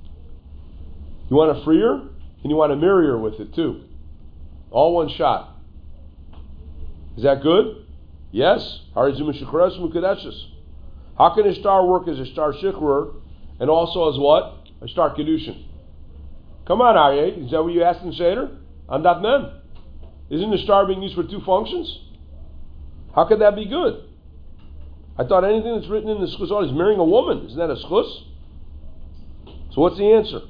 Speaker 1: You want to free her, and you want to marry her with it too. All one shot. Is that good? Yes. Harizum Shikras Mukadeshus. How can a star work as a star shikhr and also as what? A star kedushin? Come on, Aryeh. Is that what you asked in Seder? On Daf Mem. Isn't the star being used for two functions? How could that be good? I thought anything that's written in the schus is marrying a woman. Isn't that a schus? So what's the answer?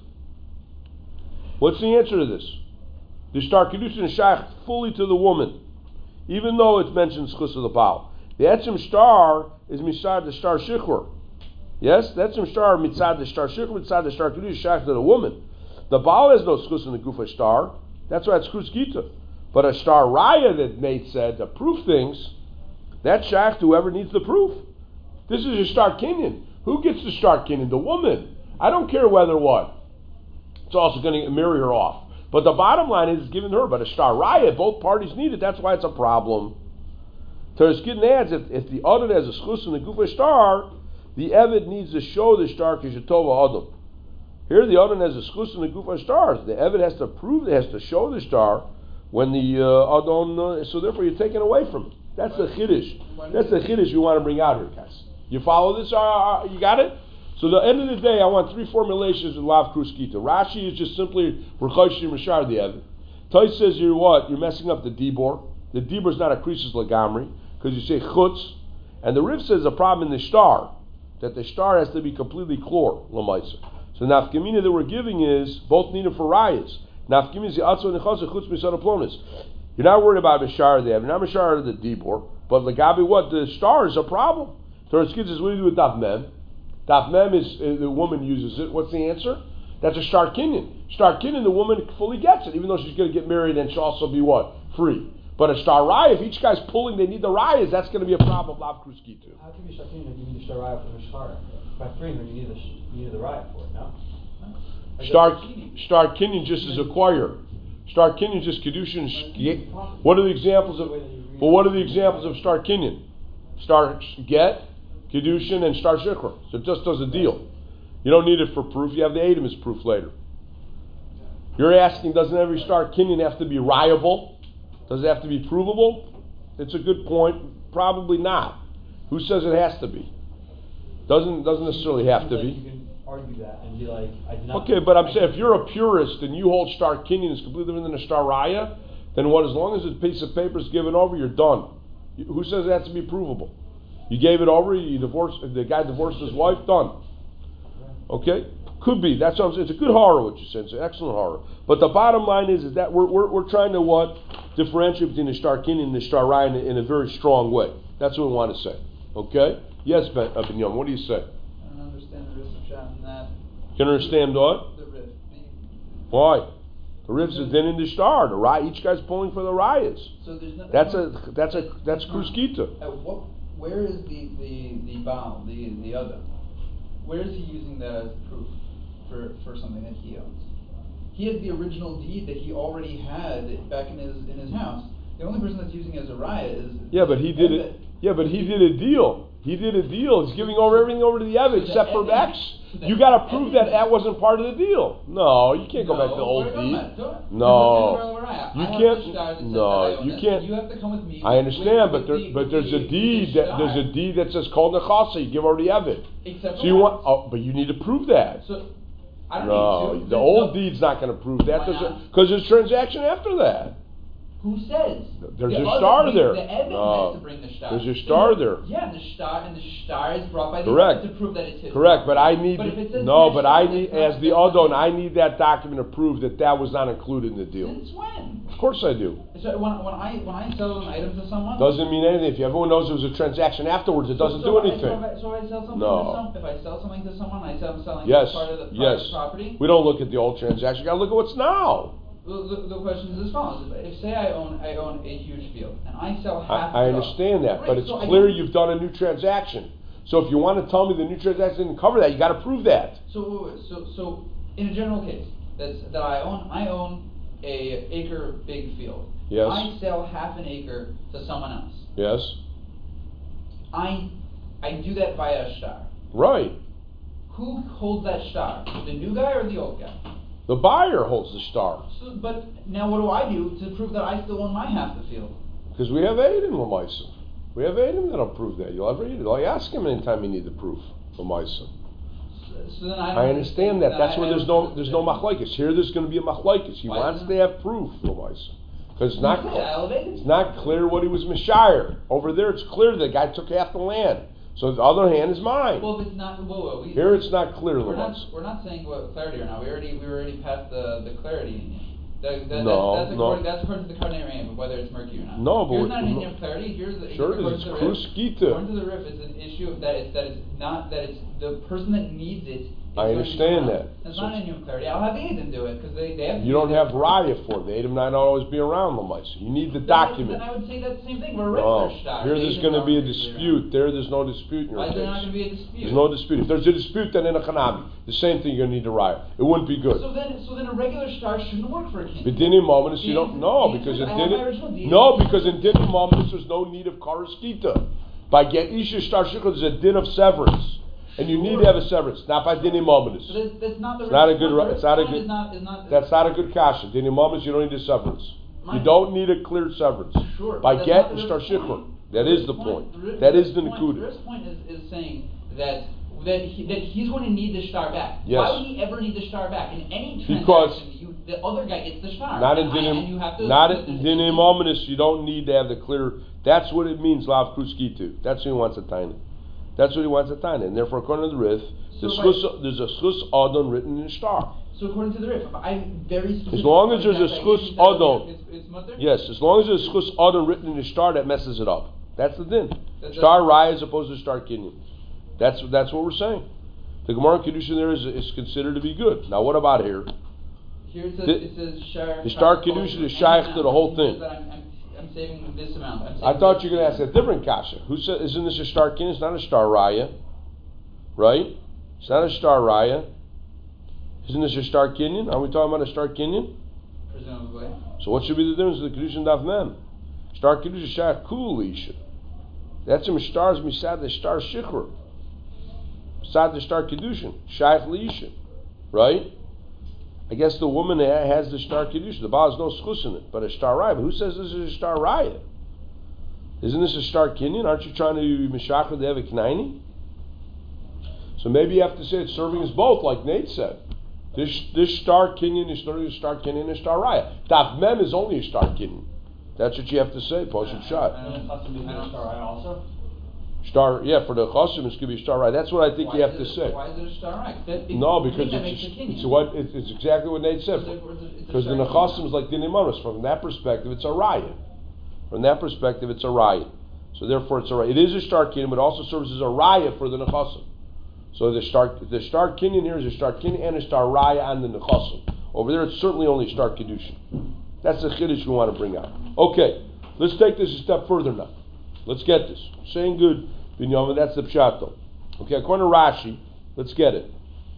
Speaker 1: What's the answer to this? The star kedushin is shaykh fully to the woman, even though it's mentioned schus of the pal. The etzim star is mitzad the star shikhr. Yes, the etzim star mitzad the star shikhr, mitzad the star kedushin shaykh to the woman. The Baal has no schus in the gufa star. That's why it's krus gita. But a star raya that Nate said to prove things, that's shaykh to whoever needs the proof. This is a star kinyan. Who gets the star kinyan? The woman. I don't care whether what. It's also going to marry her off. But the bottom line is given to her. But a star raya, both parties need it. That's why it's a problem. Teres Gittin adds, if, if the other has a schus in the gufa star, the Eved needs to show the star kishatova adam. Here the other has a schus in the gufa stars. The Eved has to prove, it has to show the star when the uh, adon. Uh, so therefore, you're taken away from it. That's the chiddush. That's the chiddush you want to bring out here, guys. You follow this? Uh, uh, you got it. So the end of the day, I want three formulations of lav krus kita. Rashi is just simply rechayshim rishar the Eved. Tais says you're what? You're messing up the dibor. The dibor is not a krisis lagamri because you say chutz, and the Riv says a problem in the star that the star has to be completely chlor lamaisa. So nafkamina that we're giving is both needed for rayas. Nafkamina is the atzah and nechasa chutz misad aplonis. You're not worried about mishar the Eved. You're not mishar the dibor, but lagabi what? The star is a problem. Torah Skid says, what do you do with daf mem? Daf mem is, uh, the woman uses it. What's the answer? That's a star kinyan. Star kinyan, the woman fully gets it, even though she's going to get married and she'll also be what? Free. But a star raya, if each guy's pulling, they need the rayas, that's going to be a problem. Lav kruski too.
Speaker 3: How can you be star kinyan if you need the star raya for the shara? By freeing her, you need the you need the raya for it, no? no.
Speaker 1: Star star kinyan just is a choir. Star kinyan just kedushin. What are the examples of? Well, what are the examples of star kinyan? Star get, kedushin, and star shikhr. So it just does a deal. You don't need it for proof. You have the Adam as proof later. You're asking, doesn't every star kinyan have to be rayable? Does it have to be provable? It's a good point. Probably not. Who says it has to be? Doesn't doesn't necessarily have to
Speaker 3: like
Speaker 1: be.
Speaker 3: You can argue that and be like, I did not.
Speaker 1: Okay, but I'm saying if you're a purist and you hold star kinyan is completely different than a star raya, then what? As long as a piece of paper is given over, you're done. Who says it has to be provable? You gave it over. You divorced. The guy divorced his wife. Done. Okay, could be. That's what I'm saying. It's a good horror. What you said. It's an excellent horror. But the bottom line is, is that we're we're, we're trying to what differentiate between the star kinyan and the star raya in, in a very strong way. That's what we want to say. Okay. Yes, Ben uh, Binyamin, what do you say?
Speaker 5: I don't understand the risk of shot in that.
Speaker 1: You can understand what?
Speaker 5: The risk.
Speaker 1: Why? The ribs are then in the star. The raya, each guy's pulling for the rayas.
Speaker 5: So there's no.
Speaker 1: That's a that's a that's kruskita.
Speaker 5: At what? Where is the the the Baal, the the other? Where is he using that as proof for for something that he owns? He has the original deed that he already had back in his in his house. The only person that's using it as a raya is.
Speaker 1: Yeah, but he did it. Yeah, but he did a deal. He did a deal. He's giving over everything over to the Eved
Speaker 5: So
Speaker 1: except
Speaker 5: the
Speaker 1: for
Speaker 5: Eved-
Speaker 1: X.
Speaker 5: so the
Speaker 1: You got to prove
Speaker 5: Eved-
Speaker 1: that that wasn't part of the deal. No, you can't go back to the old deed. No, you can't. No, you can't.
Speaker 5: You have to come with me.
Speaker 1: I understand, but
Speaker 5: with
Speaker 1: there,
Speaker 5: the-
Speaker 1: but
Speaker 5: with
Speaker 1: there's
Speaker 5: the-
Speaker 1: a
Speaker 5: with
Speaker 1: deed
Speaker 5: the
Speaker 1: that there's a
Speaker 5: star.
Speaker 1: deed that says called nechasa. You give over to the Eved.
Speaker 5: Except
Speaker 1: So
Speaker 5: for
Speaker 1: you
Speaker 5: that.
Speaker 1: want, oh, but you need to prove that.
Speaker 5: So I don't
Speaker 1: No,
Speaker 5: need to.
Speaker 1: the old deed's not going to prove that.
Speaker 5: Why not?
Speaker 1: Because there's a transaction after that.
Speaker 5: Who says?
Speaker 1: There's
Speaker 5: the
Speaker 1: a
Speaker 5: other-
Speaker 1: star
Speaker 5: the,
Speaker 1: there.
Speaker 5: The Eved
Speaker 1: No.
Speaker 5: has to bring the star.
Speaker 1: There's a star there.
Speaker 5: Yeah, and the star and the star is brought by the
Speaker 1: Correct.
Speaker 5: Eved to prove that it's his.
Speaker 1: Correct, but I need
Speaker 5: But if it says
Speaker 1: no,
Speaker 5: that
Speaker 1: but
Speaker 5: star,
Speaker 1: I
Speaker 5: that's
Speaker 1: need
Speaker 5: not-
Speaker 1: as the
Speaker 5: that's not-
Speaker 1: Adon, I need that document to prove that that was not included in the deal.
Speaker 5: Since when?
Speaker 1: Of course I do.
Speaker 5: So when, when I when I sell an item to someone.
Speaker 1: Doesn't mean anything. If everyone knows it was a transaction afterwards, it doesn't
Speaker 5: so,
Speaker 1: do
Speaker 5: so I-
Speaker 1: anything.
Speaker 5: So, if I, so I sell something
Speaker 1: No.
Speaker 5: to some, if I sell something to someone, I sell I'm selling
Speaker 1: Yes,
Speaker 5: part of the, part
Speaker 1: yes.
Speaker 5: of the property.
Speaker 1: We don't look at the old transaction. You got to look at what's now.
Speaker 5: The, the, the question is as follows: If say I own I own a huge field and I sell half.
Speaker 1: I, I
Speaker 5: the-
Speaker 1: understand that, but
Speaker 5: Right,
Speaker 1: it's
Speaker 5: so I
Speaker 1: clear
Speaker 5: don't-
Speaker 1: you've done a new transaction. So if you want to tell me the new transaction didn't cover that, you got to prove that.
Speaker 5: So wait, wait, so so in a general case that's that I own I own a acre big field.
Speaker 1: Yes.
Speaker 5: I sell half an acre to someone else.
Speaker 1: Yes.
Speaker 5: I I do that via a star.
Speaker 1: Right.
Speaker 5: Who holds that star? The new guy or the old guy?
Speaker 1: The buyer holds the star
Speaker 5: So, but now what do I do to prove that I still own my half the field?
Speaker 1: because we have eight in Lamaisa. We have Adam that'll prove that. You'll ever read it. I ask him anytime you need the proof from my son.
Speaker 5: So then I, don't
Speaker 1: I understand that.
Speaker 5: then
Speaker 1: That's
Speaker 5: I-
Speaker 1: where
Speaker 5: I
Speaker 1: there's
Speaker 5: don't-
Speaker 1: no there's no machlokes. Here there's going to be a machlokes. He
Speaker 5: Why
Speaker 1: wants
Speaker 5: isn't
Speaker 1: to
Speaker 5: it?
Speaker 1: have proof from my son. Because it's not,
Speaker 5: Yeah, elevated.
Speaker 1: it's not clear what he was Mishire. Over there it's clear the guy took half the land. So the other hand is mine.
Speaker 5: Well, if it's not, whoa, whoa, we,
Speaker 1: Here it's not clear,
Speaker 5: we're not,
Speaker 1: Lamont.
Speaker 5: we're not saying what clarity or not. We already, we were already past the, the clarity in that, that,
Speaker 1: No,
Speaker 5: that's, that's
Speaker 1: no.
Speaker 5: according, that's according to the Karnei Reim, whether it's murky or not.
Speaker 1: No, but
Speaker 5: here's
Speaker 1: we-
Speaker 5: not an
Speaker 1: no.
Speaker 5: Indian of clarity. Here's the
Speaker 1: Sure it
Speaker 5: according
Speaker 1: is.
Speaker 5: to the
Speaker 1: It's
Speaker 5: Rif.
Speaker 1: Kruskita.
Speaker 5: According to the Rif, it's an issue of that it's that it's not that it's the person that needs it. Is
Speaker 1: I
Speaker 5: going to
Speaker 1: understand
Speaker 5: come
Speaker 1: that.
Speaker 5: out. That's
Speaker 1: So
Speaker 5: not an Indian of clarity. I'll have Aiden do it because they, they have. to
Speaker 1: You
Speaker 5: be
Speaker 1: don't
Speaker 5: there.
Speaker 1: have raya for it. The Adam might not always be around Lamont. You need the
Speaker 5: Then I-
Speaker 1: document.
Speaker 5: Then I would say that's the same thing. We're a regular
Speaker 1: No.
Speaker 5: shtar.
Speaker 1: Here there's
Speaker 5: Aiden
Speaker 1: going to be a
Speaker 5: don't usually
Speaker 1: dispute.
Speaker 5: around.
Speaker 1: There there's no dispute in your
Speaker 5: Why is
Speaker 1: case.
Speaker 5: there not going to be a dispute?
Speaker 1: There's no dispute. If there's a dispute, then in a Hanami, the same thing, you're going to need a raya. It wouldn't be good.
Speaker 5: So then, so then a regular star shouldn't work for a king.
Speaker 1: But Dini Mominus, you
Speaker 5: The
Speaker 1: don't
Speaker 5: answer-
Speaker 1: know
Speaker 5: the
Speaker 1: because
Speaker 5: answer
Speaker 1: in
Speaker 5: is I have my
Speaker 1: Dini,
Speaker 5: original deed.
Speaker 1: no, because in Dini Mominus there's no need of Karaskita. By get Isha Star Shikha, there's a din of severance, and you need to have a severance, not by Dini Mominus.
Speaker 5: So that's, that's not the
Speaker 1: It's not a
Speaker 5: Rif's
Speaker 1: good.
Speaker 5: point.
Speaker 1: ri- It's not a
Speaker 5: The Rif's
Speaker 1: good.
Speaker 5: point Is not, is not,
Speaker 1: That's not a good kasha. Dini Mominus, you don't need a severance.
Speaker 5: My-
Speaker 1: You don't need a clear severance.
Speaker 5: Sure,
Speaker 1: By
Speaker 5: but that's
Speaker 1: get
Speaker 5: not the
Speaker 1: Star
Speaker 5: Rif's
Speaker 1: Shikha.
Speaker 5: point.
Speaker 1: That
Speaker 5: The
Speaker 1: is
Speaker 5: Rif's
Speaker 1: the
Speaker 5: point-
Speaker 1: point.
Speaker 5: the Rif's
Speaker 1: That is the
Speaker 5: point-
Speaker 1: Nakuda.
Speaker 5: The Rif's point is, is saying that that he, that he's going to need the star back.
Speaker 1: Yes.
Speaker 5: Why would he ever need the star back? In any transaction,
Speaker 1: Because-
Speaker 5: you, the other guy gets the star.
Speaker 1: Not in
Speaker 5: and, I, and you
Speaker 1: dinim,
Speaker 5: have to.
Speaker 1: not
Speaker 5: the-
Speaker 1: in
Speaker 5: the-
Speaker 1: dinim ominous. You don't need to have the clear. That's what it means. Lav kruskitu. That's what he wants a tiny. That's what he wants a tiny. And therefore, according to the Rif, the
Speaker 5: So
Speaker 1: schus, there's a schus adon written in star.
Speaker 5: So according to the Rif, I'm very specific.
Speaker 1: As long as there's a
Speaker 5: That- that
Speaker 1: schus
Speaker 5: means that
Speaker 1: adon.
Speaker 5: It's, it's mutter?
Speaker 1: Yes, as long as there's schus adon written in the star, that messes it up. That's the din.
Speaker 5: That-
Speaker 1: Star raya as opposed to star kinyan. That's that's what we're saying. The Gemara Kedushin there is is considered to be good. Now, what about here?
Speaker 5: Here it says,
Speaker 1: The-
Speaker 5: it says share.
Speaker 1: the star Kedushin is shaykh to the whole thing.
Speaker 5: I'm, I'm, I'm saving this amount. I'm
Speaker 1: I
Speaker 5: saving
Speaker 1: thought
Speaker 5: this
Speaker 1: you were going to ask a
Speaker 5: amount.
Speaker 1: different kasha. Who said, isn't this a star kinyan? It's not a star raya, right? It's not a star raya. Isn't this a star kinyan? Are we talking about a star kinyan?
Speaker 5: Presumably.
Speaker 1: So what should be the difference with the Kedushin Daf Mem? Star Kedushin Shaykh Kul Isha. That's him stars misad the star Shikhr. Misad the star Kedushin. Shaykh Leisha. Right? I guess the woman ha- has the star Kedushin. The Baal has no schus in it, but a star Raya. But who says this is a star Raya? Isn't this a star Kinyan? Aren't you trying to Mishachar the Evik Naini? So maybe you have to say it's serving as both, like Nate said. This this star Kinyan is starting a star Kinyan and a star Raya. Daf Mem is only a star Kinyan. That's what you have to say, Poshet
Speaker 5: I
Speaker 1: Shot.
Speaker 5: don't-
Speaker 3: And the custom is
Speaker 5: I don't-
Speaker 3: a star eye also?
Speaker 1: Star, yeah, for the Chosim it's going to be a star Raya. That's what I think
Speaker 5: Why
Speaker 1: you have
Speaker 5: is
Speaker 1: to
Speaker 5: it-
Speaker 1: say.
Speaker 5: Why is it a star right? That,
Speaker 1: No,
Speaker 5: I think
Speaker 1: because
Speaker 5: that
Speaker 1: it's,
Speaker 5: makes
Speaker 1: just,
Speaker 5: a Kinyan.
Speaker 1: it's what it's, it's exactly what Nate said.
Speaker 5: It's a- it's a- it's a
Speaker 1: Because the
Speaker 5: star
Speaker 1: Nechasim
Speaker 5: Kinyan.
Speaker 1: is like Dinimanos. From that perspective, it's a Raya. From that perspective, it's a Raya. So therefore, it's a Raya. It is a star Kinyan, but also serves as a Raya for the Nechasim. So the star the star Kinyan here is a star Kinyan and a star Raya on the Nechasim. Over there, it's certainly only star Kedushin. That's the Chiddush we want to bring out. Okay, let's take this a step further now. Let's get this. Saying good, Binyamin, that's the Pshato. Okay, according to Rashi, let's get it.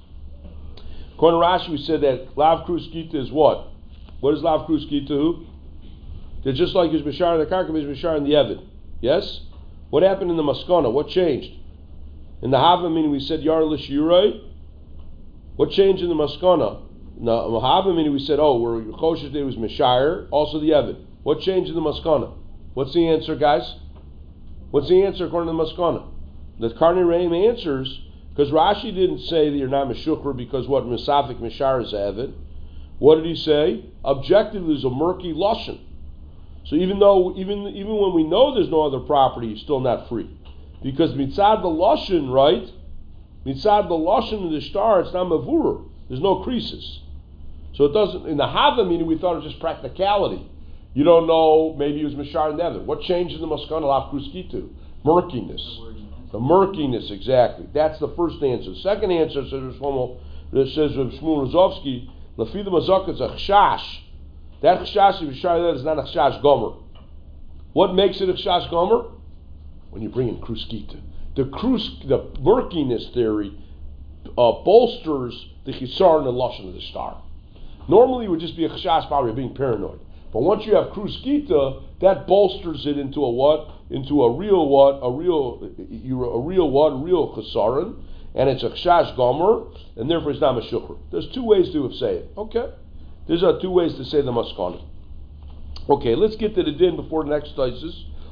Speaker 1: According to Rashi, we said that Lav Krus Gita is what? What is Lav Krus Gita who? They're just like his Bashar and the Karkam, his Bashar and the Evid. Yes? What happened in the Maskana? What changed? In the Hava meaning we said Yar L'Shiroi. What changed in the Maskana? In the Hava meaning we said, oh, where Choshesh Day was Mishire, also the Evid. What changed in the Maskana? What's the answer, guys? What's the answer according to the Maskana? The Karni Reim answers, because Rashi didn't say that you're not Meshukra because what? Misafik Mishar is Evid. What did he say? Objectively, there's a murky Lashon. So even though, even even when we know there's no other property, he's still not free. Because mitzad the Lashon, right? Mitzad the Lashon of the star, it's not Mavurah. There's no creases. So it doesn't, in the Hava meaning we thought it was just practicality. You don't know, maybe it was Mishar and Evid. What changed in the Maskana Lav Kruskitu? Murkiness. The murkiness, exactly. That's the first answer. The second answer says Shlomo, that says Shmuel Rozovsky, Lafida Mazaka is a chshash. That chshash, if you try that, is not a chshash gomer. What makes it a chshash gomer? When you bring in kruskita. The krus, the murkiness theory uh, bolsters the chisar and the lashon of the star. Normally it would just be a chshash power of being paranoid. But once you have kruskita, that bolsters it into a what? Into a real what? A real, a real what? A real chisaron. And it's a chshash gomer, and therefore it's not meshukra. There's two ways to say it. Okay? These are two ways to say the maskana. Okay, let's get to the din before the next thesis.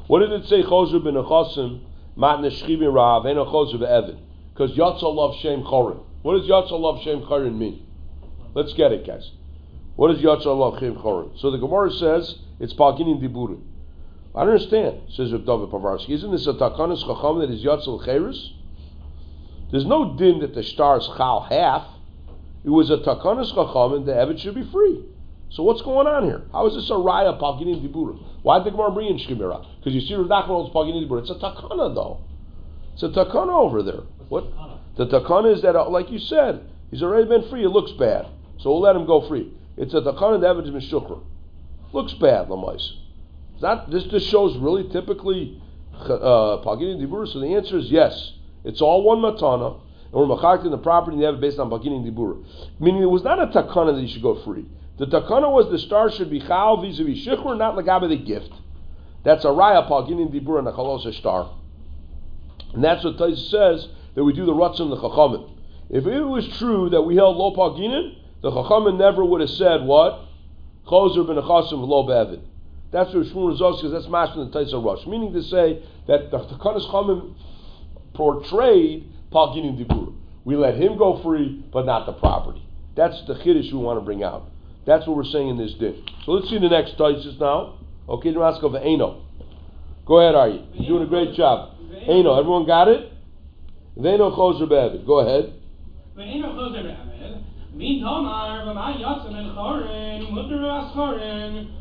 Speaker 1: What did it say? Chozer ben Nechasim, mat neshchimi rav, eno chozer be'evin. Because Yatzal love Shem Chorin. What does Yatzal love Shem Chorin mean? Let's get it, guys. What does Yatzal love Shem Chorin? So the Gemara says it's Paginin Diburim. I don't understand, says Reb David Pavarsky. Isn't this a Takanas Chacham that is Yatzal Cheres? There's no din that the stars chal half. It was a Takanas Chacham and the Eved should be free. So what's going on here? How is this a Raya Paginin Diburim? Why did the Gemara bring in Shemira? Because you see Rav Nachman holds Paginin Diburim. It's a Takana though. It's a Takana over there. What? The Takana is that, uh, like you said, he's already been free. It looks bad, so we'll let him go free. It's a Takana that Eved is Meshukra. Looks bad, Lamais. Not this. This shows really typically uh, Paginin Dibur. So the answer is yes. It's all one matana, and we're machakting the property and they have it based on Paginin Dibur. Meaning it was not a takana that you should go free. The takana was the star should be chal vis-a-vis shikhr, not lagabe the gift. That's a raya Paginin Dibur and a chalosa star, and that's what Taisa says that we do the ratzon the chachamim. If it was true that we held lo Paginin, the chachamim never would have said what chozer ben nechasim lo be'evin. That's what Shmuel Rozovsky says. That's mashma the Taisa Rosh, meaning to say that the Takanas Chamim portrayed Paginin Dibur. We let him go free, but not the property. That's the chiddush we want to bring out. That's what we're saying in this din. So let's see the next Taisus now. Okay, to ask of Eino. Go ahead, are you? You're doing a great job. Eino, everyone got it? Eino Chozer Be'evid. Go ahead.
Speaker 2: Eino Chozer Be'evid. Min Tomar v'ma yatzim en chorin mutter v'aschorin.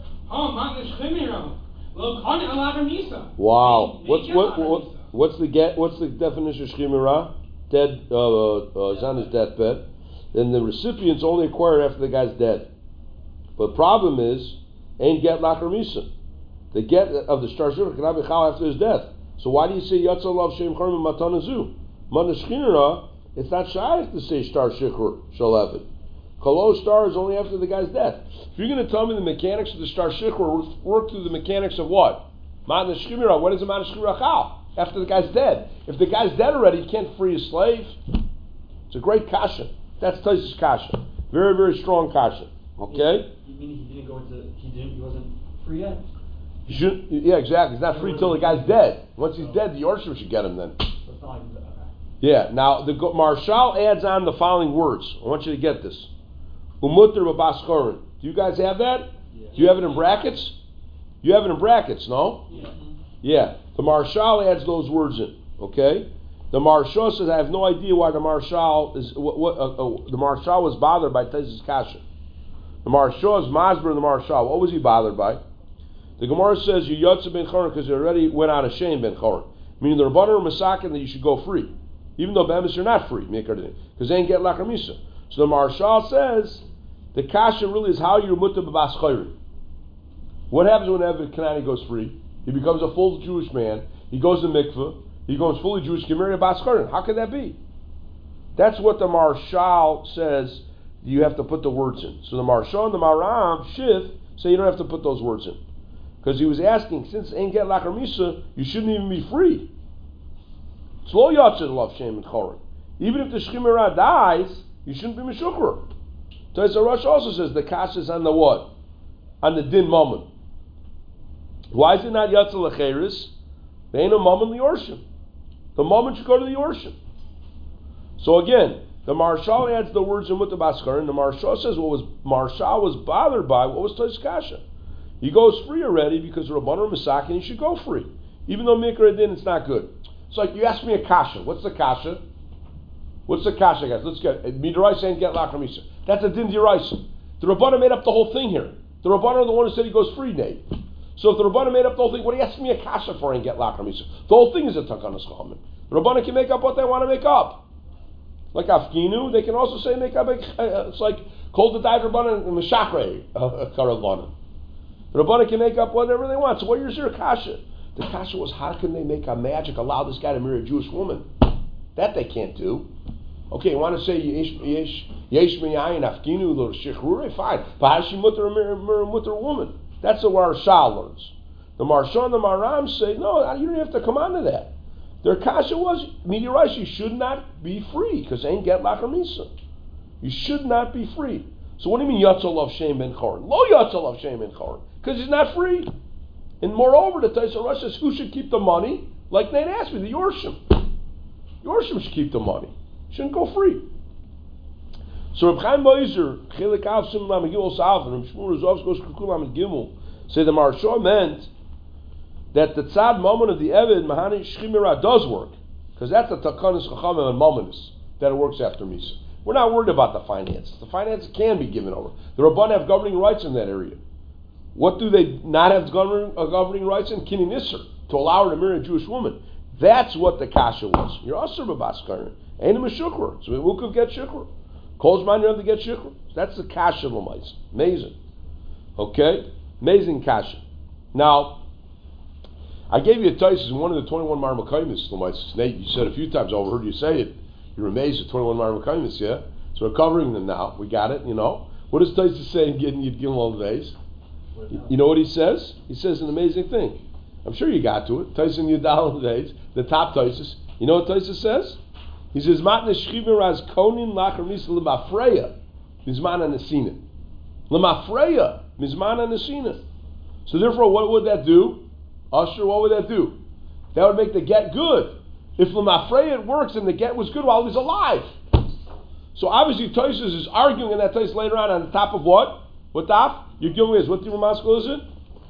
Speaker 1: Wow. What's what, what what's the get what's the definition of shchimira? Dead uh uh is on his deathbed. Then the recipient's only acquired after the guy's dead. But the problem is ain't get lacher misa. The get of the star shikra cannot be chal after his death. So why do you say yatzal lav shem chorm matanazu? Man shchimira, it's not shy to say star shikra shalavet. Kolo star is only after the guy's death. If you're going to tell me the mechanics of the star shikra work through the mechanics of what? Ma'an shchimira. What is a ma'an shchimira chal? After the guy's dead. If the guy's dead already, he can't free his slave. It's a great kasha. That's Taisus kasha. Very, very strong kasha. Okay?
Speaker 3: You mean he didn't go into, he didn't, he wasn't free yet?
Speaker 1: He shouldn't, yeah, exactly. He's not free till the guy's dead. Once he's dead, the Yorshim should get him then.
Speaker 3: So it's not like, okay.
Speaker 1: Yeah, now the Marshal adds on the following words. I want you to get this. Umutter b'baschorin. Do you guys have that?
Speaker 3: Yeah.
Speaker 1: Do you have it in brackets? You have it in brackets, no?
Speaker 3: Yeah.
Speaker 1: Yeah. The Marshal adds those words in. Okay. The Marshal says, I have no idea why the Marshal is. What, what uh, uh, the Marshal was bothered by Taisus kasha. The Marshal is Masber. The Marshal. What was he bothered by? The Gemara says you yotze ben chorin because they already went out of shame ben chorin. Meaning the Rabbanan are masakin that you should go free, even though be'emes you're not free because they ain't get lacher misa. So the Marshal says the kasha really is how you're mutter b'bas chayrin. What happens when Eved Kanani goes free? He becomes a full Jewish man. He goes to mikveh. He goes fully Jewish. Can marry a bas chayrin. How can that be? That's what the Marshal says. You have to put the words in. So the Marshal and the Maram Shiv say you don't have to put those words in because he was asking since ain't get lacher misa, you shouldn't even be free. It's lo yatzid love shem and chorin. Even if the shchimera dies, you shouldn't be meshukra. Taisa Rosh also says the kasha is on the what? On the din moment. Why is it not yatzal lecheres? They ain't a moment liorshim. The moment you go to the yorshim. So again, the Marshal adds the words in with the baskar, and the Marshal says what was Marshal was bothered by what was Taisa kasha. He goes free already because Rabbanan Masakin, he should go free. Even though Mikra din, it's not good. It's like you ask me a kasha. What's the kasha? What's the kasha, guys? Let's get it. Midrash ain't get lacher misa. That's a din diraisa. The Rabbanan made up the whole thing here. The Rabbanan are the one who said he goes free, Nate. So if the Rabbanan made up the whole thing, what do you ask me a kasha for and get lacher misa? The whole thing is a takanas chachamim. The Rabbanan can make up what they want to make up. Like afkinu, they can also say make up. A, it's like kol the died Rabbanan and meshachrei karavanan. The Rabbanan can make up whatever they want. So what is your kasha? The kasha was how can they make a magic allow this guy to marry a Jewish woman? That they can't do. Okay, you want to say yesh yesh yesh miyayin afkinu lo shichrure? Fine, but how does she mutter a mutter woman? That's the Marshal learns. The Marshal and the Maram say no, you don't have to come on to that. Their kasha was midirais. You should not be free because ain't get lacher misa. You should not be free. So what do you mean yatzal of shem ben chorin? Lo yatzal of shem ben chorin because he's not free. And moreover, the Taisa Rosh says, who should keep the money? Like Nate asked me, the Yorshim. Yorshim should keep the money. Shouldn't go free. So Reb Chaim Moiser, Chelik Av Sim Lamed Gimel Salv, and Reb Shmuel Rozovsky goes Kukul Lamed Gimel, say the Maharsha meant that the tzad moment of the Eved Mahani Shchimira does work, because that's the Takanis Chachamim and Mominus that it works after Misa. We're not worried about the finances. The finances can be given over. The Rabban have governing rights in that area. What do they not have governing, uh, governing rights in? Kini Nisr, to allow her to marry a Jewish woman. That's what the kasha was. You're Asr B'Baskarin. Ain't a Meshukra. So who could get Shukra? Calls mine, you have to get Shukra. That's the kasha L'mais. Amazing. Okay? Amazing kasha. Now, I gave you a Taisus in one of the twenty-one Marmakaimis L'mais. Nate, you said a few times, I overheard you say it. You're amazed at twenty-one Marmakaimis, yeah? So we're covering them now. We got it, you know. What does Taisus say in Gittin Yid Gimel all the days? You know what he says? He says an amazing thing. I'm sure you got to it. Taisus Yudal days, the top Taisus. You know what Taisus says? He says, Matne Shchivin Raz Konin Lachar Misa L'Mafreya Mizmana Nesina. L'Mafreya Mizmana Nesina. So therefore, what would that do? Usher, what would that do? That would make the get good. If L'Mafreya it works and the get was good while he was alive. So obviously Taisus is arguing in that Taisus later on on the top of what? What top? Your Gimel is. What the Ramaskal is it?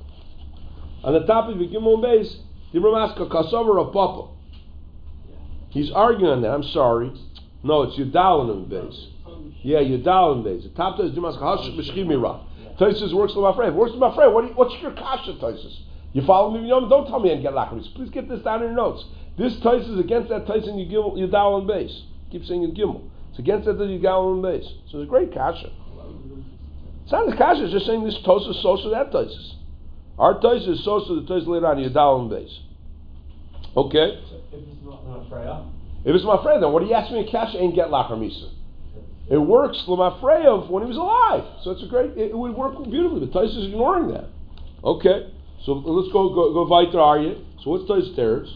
Speaker 1: On the top of your Gimel base, the Ramaskal Kasover of Papa. He's arguing on that. I'm sorry. No, it's Yudalin base. Yeah, Yudalin base. The top is Ramaskal Hashem B'Shchimira. Taisus works with my friend. Works with my friend. What you, what's your kasha, Taisus? You follow me? Don't tell me and get lachris. Please get this down in your notes. This Taisus is against that Taisus in Yudalin base. Keep saying Yud Gimel. It's against that Yudalin base. So it's a great kasha. It's not the kasha, it's just saying this Tosa is so that Tosis. Our Tosa is so the Tosa later on, Yudalin base. Okay?
Speaker 3: So if it's not Freya?
Speaker 1: If it's my friend, then what do you ask me in kasha ain't get lachar misa? It works L'Mafreya when he was alive. So it's a great, it, it would work beautifully, but Tosa is ignoring that. Okay? So let's go go, go weiter, Arya. So what's Tosa Teretz?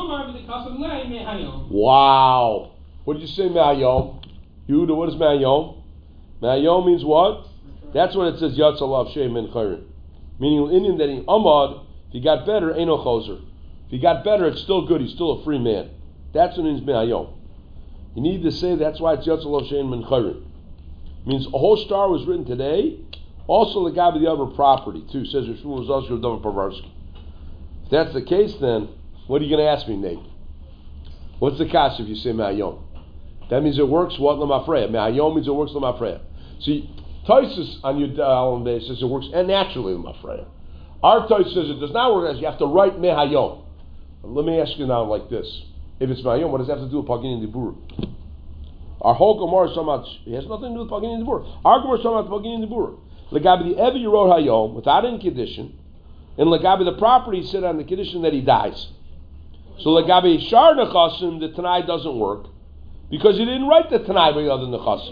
Speaker 1: Wow. What did you say, Me'ayom? Yehuda, what is Me'ayom? Me'ayom means what? That's what it says, Yatz Alav Shem Ben Chayrin. Meaning, Indian that he Amad, if he got better, Eino Choser. If he got better, it's still good, he's still a free man. That's what it means Me'ayom. You need to say that's why it's Yatz Alav Shem Ben Chayrin. Means a whole star was written today, also the guy with the other property, too, says Rishmu was also Dover Parvarsky. If that's the case, then, what are you going to ask me, Nate? What's the kash if you say Me'ayom? That means it works what L'Mafreya. Me'ayom means it works L'Mafreya. See, Taisus on your Dalam Day says it works and naturally L'Mafreya. Our Taisus says it does not work as you have to write Me'ayom. Let me ask you now like this. If it's Me'ayom, what does that have to do with Pagin and Dibur? Our whole Gemara is talking about, it has nothing to do with Pagin and Dibur. Our Gemara is talking about Pagin and Dibur. Legabi the Evi wrote Hayom without any condition, and Legabi the property said on the condition that he dies. So Legabi Shar Nechasim, the Tanai doesn't work. Because he didn't write the Tanai by other Nechasim.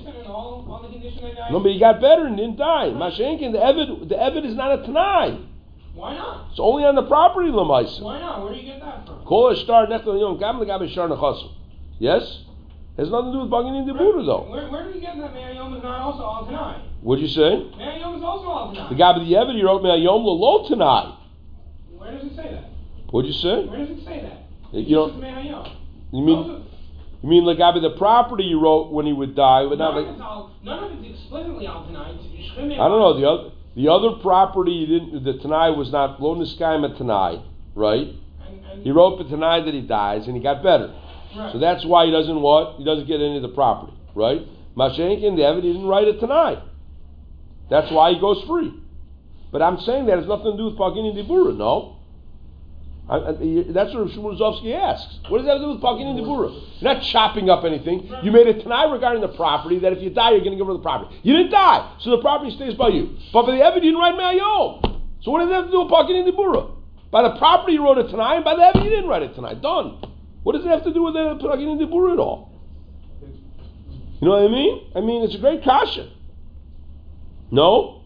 Speaker 1: No, but he got better and didn't die. Mashenkin, the Evid, the Evid is not a Tanai.
Speaker 2: Why not?
Speaker 1: It's only on the property, Lamaisa.
Speaker 2: Why not? Where do you get that from?
Speaker 1: Kol Ashtar Nechel Yom Gam Legabi Shar Nechasim. Yes? Has nothing to do with Bagin and Debuda though.
Speaker 2: Where, where do you get that Me'ayom is not also Al Tanai?
Speaker 1: What'd you say?
Speaker 2: Me'ayom is also Al Tanai.
Speaker 1: The guy with the Evid, he wrote Me'ayom Lo Tanai.
Speaker 2: Where does it say that?
Speaker 1: What'd you say?
Speaker 2: Where does it say that?
Speaker 1: You don't. You mean? You mean Legabi the property you wrote when he would die, but not like.
Speaker 2: None of it's explicitly Al Tanai.
Speaker 1: I don't know the other. The other property you didn't. The Tanai was not Lo Niskayim Tanai, right?
Speaker 2: And, and
Speaker 1: he wrote the Tanai that he dies and he got better.
Speaker 2: Right.
Speaker 1: So that's why he doesn't what? He doesn't get any of the property, right? Mashenkin, the Evid, he didn't write a Tanai. That's why he goes free. But I'm saying that has nothing to do with Pagin and Dibura, no? I, I, that's what Shmuel Rozovsky asks. What does that have to do with Pagin and Dibura? You're not chopping up anything. You made a Tanai regarding the property that if you die, you're going to give her the property. You didn't die, so the property stays by you. But for the Evid, you didn't write Me'ayom. So what does that have to do with Pagin and Dibura? By the property, you wrote a Tanai, and by the Evid, you didn't write a Tanai. Done. What does it have to do with the Pagin and Dibura at all? You know what I mean? I mean, it's a great kasha. No?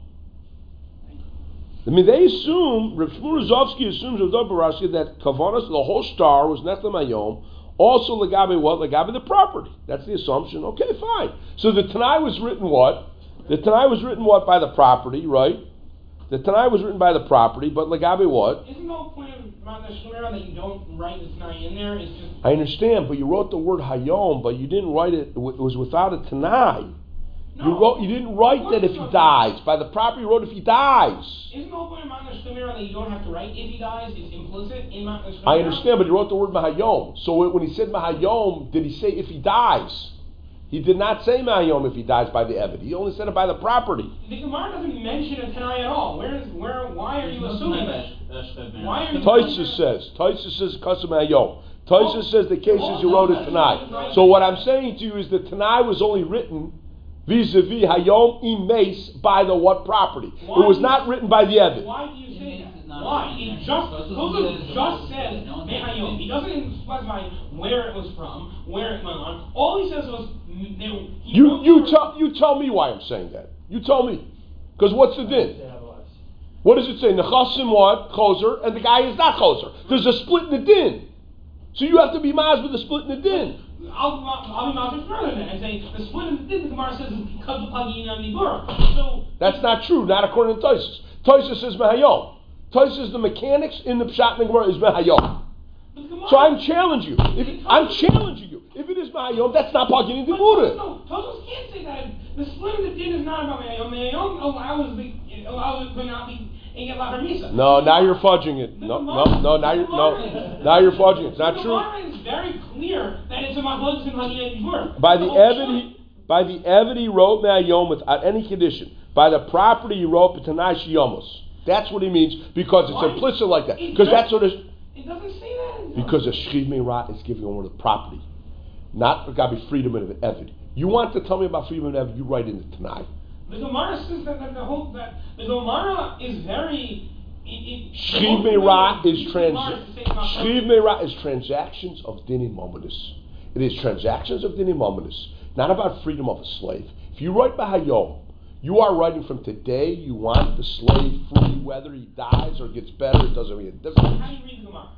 Speaker 1: I mean, they assume, Rav Shmuel Rozovsky assumes Rav Dov Barashi that Kavanas, the whole star, was Nechlem Hayom, also Legabe what? Legabe the property. That's the assumption. Okay, fine. So the Tanai was written what? The Tanai was written what? By the property, right? The Tanai was written by the property, but Lagabe what?
Speaker 2: Isn't the whole point of Matan Shemira that you don't write the Tanai in there? It's just.
Speaker 1: I understand, but you wrote the word Hayom, but you didn't write it. It was without a Tanai.
Speaker 2: No.
Speaker 1: You wrote. You didn't write that if he dies. By the property, you wrote if he dies.
Speaker 2: Isn't the whole point of Matan Shemira that you don't have to write if he dies? It's implicit in Matan Shemira.
Speaker 1: I understand, but he wrote the word Mahayom. So when he said Mahayom, did he say if he dies? He did not say Mahayom if he dies by the Eved. He only said it by the property.
Speaker 2: The Gemara doesn't mention a Tanai at all. Where is where? Why are you assuming that? Why are you?
Speaker 1: Taisus says. Taisus says Kasam Mahayom. Taisus says the cases you wrote is Tanai. So what I'm saying to you is that Tanai was only written vis-a-vis Hayom Imes by the what property? It was not written by the Eved.
Speaker 2: Why do you say that? Why? It just Tosus just said Mehayom. He doesn't specify where it was from, where it went on. All he says was they were, he
Speaker 1: You you tell you tell me why I'm saying that. You tell me, because what's the din? What does it say? Nechasim what choser, and the guy is not choser. There's a split in the din, so you have to be maz with the split in the din.
Speaker 2: I'll, I'll be maz further than that and say the split in the din. The Gemara says is because of Pagin and Nibur. So
Speaker 1: that's not true. Not according to Taisus. Taisus says Mehayom. Taisus the mechanics in the Pshat and the Gemara is Mehayom. So I'm challenging you. If, I'm challenging you. If it is Mehayom, that's not Pagin and Nibur.
Speaker 2: No, Tosus can't say that. The split in the din is not about Mehayom. Mehayom allows the allows it to not be.
Speaker 1: No, now you're fudging it. No, no, no, now you're no, now you're fudging it. It's not true.
Speaker 2: The is very clear that it's a machlokes in Hagiyah Yibur.
Speaker 1: By the Eved, by the Eved he wrote Me'ayom without any condition. By the property he wrote B'tanai Shiyomos. That's what he means because it's
Speaker 2: Why?
Speaker 1: implicit like that. Because that's what it.
Speaker 2: It doesn't say that.
Speaker 1: Because a Shchiv Meirah is giving over the property, not got to be freedom of Eved. You want to tell me about freedom of Eved? You write in the Tanai.
Speaker 2: The Gemara says that, that the whole that the Gemara is very.
Speaker 1: Shchiv Meirah is trans. Shchiv Meirah is transactions of dinim momentous. It is transactions of dinim momentous, not about freedom of a slave. If you write Bahayom, you are writing from today. You want the slave free, whether he dies or gets better. It doesn't make a difference.
Speaker 2: How do you read the Gemara?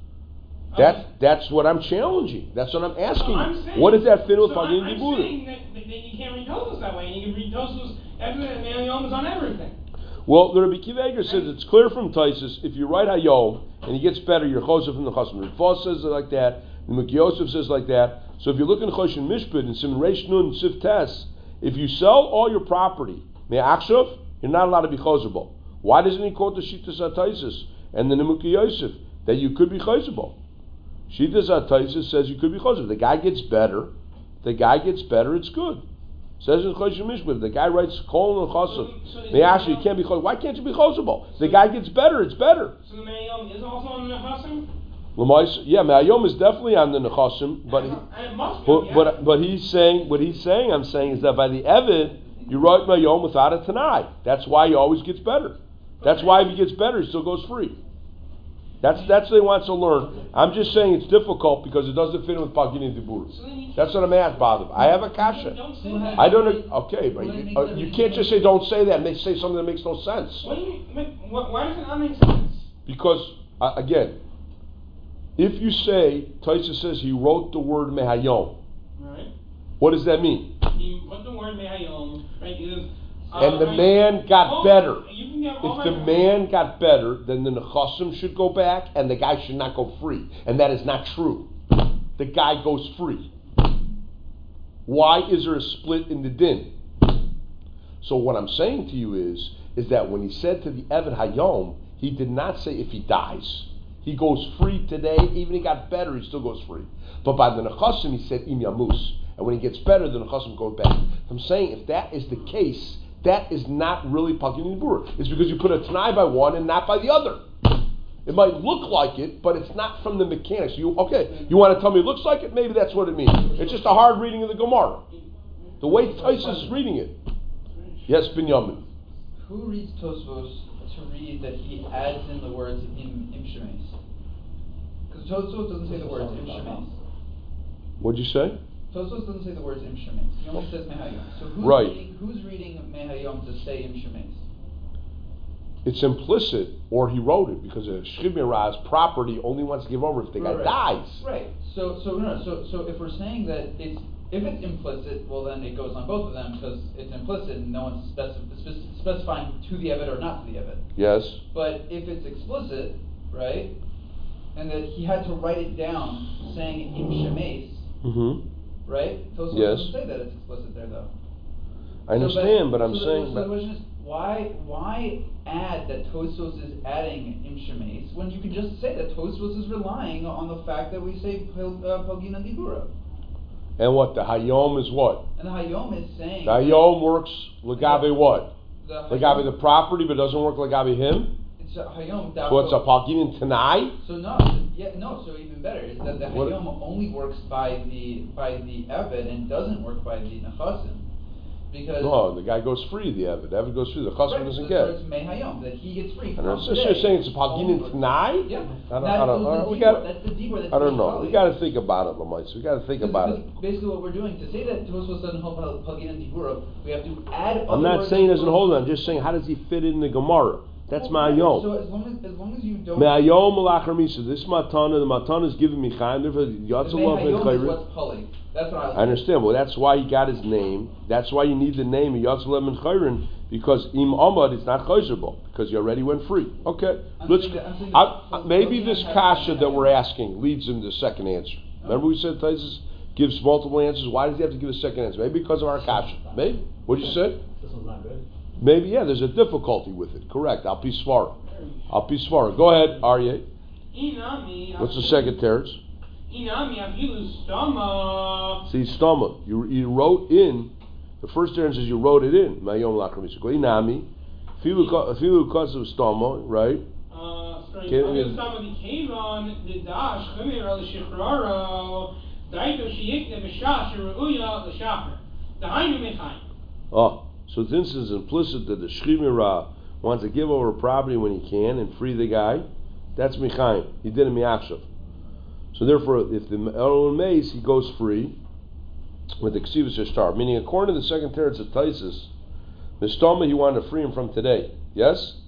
Speaker 1: That that's what I'm challenging. That's what I'm asking.
Speaker 2: So I'm saying,
Speaker 1: what does that fit with
Speaker 2: so
Speaker 1: Pagin
Speaker 2: I'm, I'm
Speaker 1: Dibur?
Speaker 2: saying that, that, that you can't read Tosos that way. You can read Tosos after that Mehayom is on everything.
Speaker 1: Well, the Rabbi Kiva Eger says it's clear from Taisus, if you write Hayom and he gets better, you're Chosef from the Chasam. Rifos says it like that, and Mik Yosef says like that. So if you look in Choshen Mishpid and Simon Reish Nun Sif Tes, if you sell all your property, Me'achshav, you're not allowed to be Chosebel. Why doesn't he quote the Shittas HaTaisus and the Nimuk Yosef that you could be Chosebel? Shittas HaTaisus says you could be Chosebel. The guy gets better, the guy gets better, it's good. Says in Choshen Mishpid, the guy writes Kol and Chosef. They ask you, you can't be Chosef. Why can't you be Chosebel? The guy gets better, it's better.
Speaker 2: So the Mehayom is also on the Nechasim?
Speaker 1: Lamais, yeah, Me'ayom is definitely on the Nechasim, but he,
Speaker 2: it must be,
Speaker 1: but,
Speaker 2: yeah.
Speaker 1: but but he's saying what he's saying. I'm saying is that by the Eved you write Me'ayom without a Tanai. That's why he always gets better. That's why if he gets better, he still goes free. That's that's what he wants to learn. I'm just saying it's difficult because it doesn't fit in with Pagin and Dibur. That's what I'm at, Bob. I have a kasha. I don't. Okay, but you, uh, you can't just say don't say that and they say something that makes no sense.
Speaker 2: What do you mean? Why does it not make sense?
Speaker 1: Because uh, again. If you say, Taisa says he wrote the word Mehayom,
Speaker 2: right?
Speaker 1: What does that mean?
Speaker 2: He wrote the word Mehayom, right? Is, uh,
Speaker 1: and the
Speaker 2: right?
Speaker 1: man got
Speaker 2: oh,
Speaker 1: better.
Speaker 2: You can get
Speaker 1: if the man got better, then the Nechasim should go back and the guy should not go free. And that is not true. The guy goes free. Why is there a split in the din? So what I'm saying to you is, is that when he said to the Eved Hayom, he did not say if he dies. He goes free today, even if he got better, he still goes free. But by the Nechasim, he said Im Yamus. And when he gets better, the Nechasim go back. I'm saying if that is the case, that is not really Pagin Nibur. It's because you put a Tanai by one and not by the other. It might look like it, but it's not from the mechanics. You okay, you want to tell me it looks like it? Maybe that's what it means. It's just a hard reading of the Gemara. The way Taisus is reading it. Yes, Binyamin.
Speaker 5: Who reads Tosfos to read that he adds in the words im, im shemes? Because Tosfos doesn't say the words im shemes.
Speaker 1: What'd you say?
Speaker 5: Tosfos doesn't say the words im shemes. He only says mehayom. So who's
Speaker 1: right.
Speaker 5: reading, who's reading mehayom to say im shemes?
Speaker 1: It's implicit, or he wrote it, because a Shchiv Meirah's property only wants to give over if the guy
Speaker 5: right.
Speaker 1: dies.
Speaker 5: Right. So so no, no. So so if we're saying that it's if it's implicit, well then it goes on both of them because it's implicit and no one specif- specif- specifying to the Evet or not to the Evet.
Speaker 1: Yes.
Speaker 5: But if it's explicit, right, and that he had to write it down saying im shemes,
Speaker 1: Mm-hmm.
Speaker 5: right? Tosfos
Speaker 1: Yes.
Speaker 5: doesn't say that it's explicit there, though.
Speaker 1: I understand, but, but I'm
Speaker 5: so
Speaker 1: saying.
Speaker 5: The, so
Speaker 1: but
Speaker 5: the question is, why why add that Tosfos is adding im shemes when you can just say that Tosfos is relying on the fact that we say pil- uh, Pogina Dibura?
Speaker 1: and what the Hayom is what?
Speaker 5: And the Hayom is saying.
Speaker 1: The Hayom works Lagabe what?
Speaker 5: The
Speaker 1: Lagabe the property, but doesn't work Lagabe him.
Speaker 5: It's a Hayom.
Speaker 1: So it's a Paginin Tanai.
Speaker 5: So no, yeah, no. So even better is that the
Speaker 1: What-
Speaker 5: Hayom only works by the by the Evet and doesn't work by the Nechasim, because
Speaker 1: No, the guy goes free. The Evid, the Evid goes free. The Chasam
Speaker 5: right,
Speaker 1: doesn't
Speaker 5: so,
Speaker 1: get.
Speaker 5: so it's Mei Hayom that he gets free.
Speaker 1: And
Speaker 5: from
Speaker 1: it's just
Speaker 5: today.
Speaker 1: you're saying it's a Paginin
Speaker 5: Only-
Speaker 1: Tanai.
Speaker 5: Yeah,
Speaker 1: I don't.
Speaker 5: That's
Speaker 1: I don't.
Speaker 5: the
Speaker 1: uh, we
Speaker 5: Dibur,
Speaker 1: got.
Speaker 5: That's the Dibur. That's
Speaker 1: I don't
Speaker 5: the
Speaker 1: know.
Speaker 5: Dibur.
Speaker 1: We got to think about it, Lamais. We got to think
Speaker 5: This-
Speaker 1: about
Speaker 5: this
Speaker 1: it.
Speaker 5: is basically what we're doing. To say that Tosfos doesn't hold Pagin and Dibura, we have to add.
Speaker 1: I'm
Speaker 5: other
Speaker 1: not
Speaker 5: words
Speaker 1: saying
Speaker 5: to
Speaker 1: doesn't
Speaker 5: it.
Speaker 1: hold on. I'm just saying how does he fit in the Gemara? That's
Speaker 5: Well,
Speaker 1: my
Speaker 5: So
Speaker 1: Hayom.
Speaker 5: as long as as long as you don't.
Speaker 1: Me'ayom Malachar Misa. This Matana, the Matana is giving me Chaim. Therefore,
Speaker 5: the
Speaker 1: Yatzalav
Speaker 5: Mei
Speaker 1: and
Speaker 5: Hayom is
Speaker 1: Chayrin.
Speaker 5: what's pulling. That's what I was
Speaker 1: I understand. Well, that's why he got his name. That's why you need the name of Yatzalav and Chayrin, because Im Amad is not Chayzerable, because you already went free. Okay.
Speaker 5: I'm
Speaker 1: Let's.
Speaker 5: saying that- I'm saying
Speaker 1: I,
Speaker 5: that-
Speaker 1: I-
Speaker 5: so
Speaker 1: maybe
Speaker 5: Pagin
Speaker 1: this
Speaker 5: has
Speaker 1: kasha
Speaker 5: Mei
Speaker 1: that we're
Speaker 5: Hayom.
Speaker 1: asking leads into the second answer.
Speaker 5: Oh.
Speaker 1: Remember we said Taisus gives multiple answers. Why does he have to give a second answer? Maybe because of our kasha. Maybe. What did you say?
Speaker 3: This one's not good.
Speaker 1: Maybe, yeah, there's a difficulty with it. Correct. Al Pi Svara. Al Pi Svara. Go ahead, Aryeh.
Speaker 2: Inami.
Speaker 1: What's the second teretz?
Speaker 2: Inami afilu stama.
Speaker 1: See, stomach. You you wrote in, the first teretz is you wrote it in. Mayom Lachar Misa. Go Inami. Filu because of stomach, right?
Speaker 2: Uh, sorry.
Speaker 1: Can-
Speaker 2: Afilu stama di kevon the dash chumer al shichraro daito sheyikne b'shah sheruya l'shachar. Dahainu mechaim.
Speaker 1: Oh, so this is implicit that the Shchimira wants to give over property when he can and free the guy. That's Michaim. He did it Miachshav. So therefore, if the Elon Mace, he goes free with the Ksivas Ishtar. Meaning, according to the second teretz of Taisus, Mistoma, he wanted to free him from today. Yes?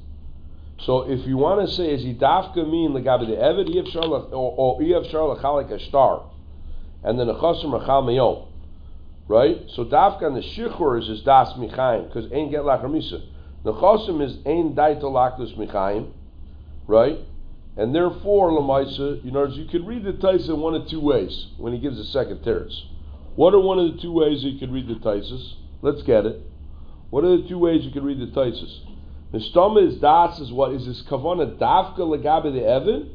Speaker 1: So if you want to say, is he dafka mean legabe the Eved, Ev Shar or Ev Shar Lachalik Ashtar, and then the Chasam Rachal Meyom. Right? So dafka and the Shichur is his das Michaim, because Ein Get Lachar Misa. The Chosim is Ein Daito Lachlus Michaim, right? And therefore, Lamaisa, you know, you could read the Taisa in one of two ways when he gives the second teretz. What are one of the two ways you could read the Taisus? Let's get it. What are the two ways you could read the Taisus? Mistama is das is what? Is this kavana dafka legabe the Evan?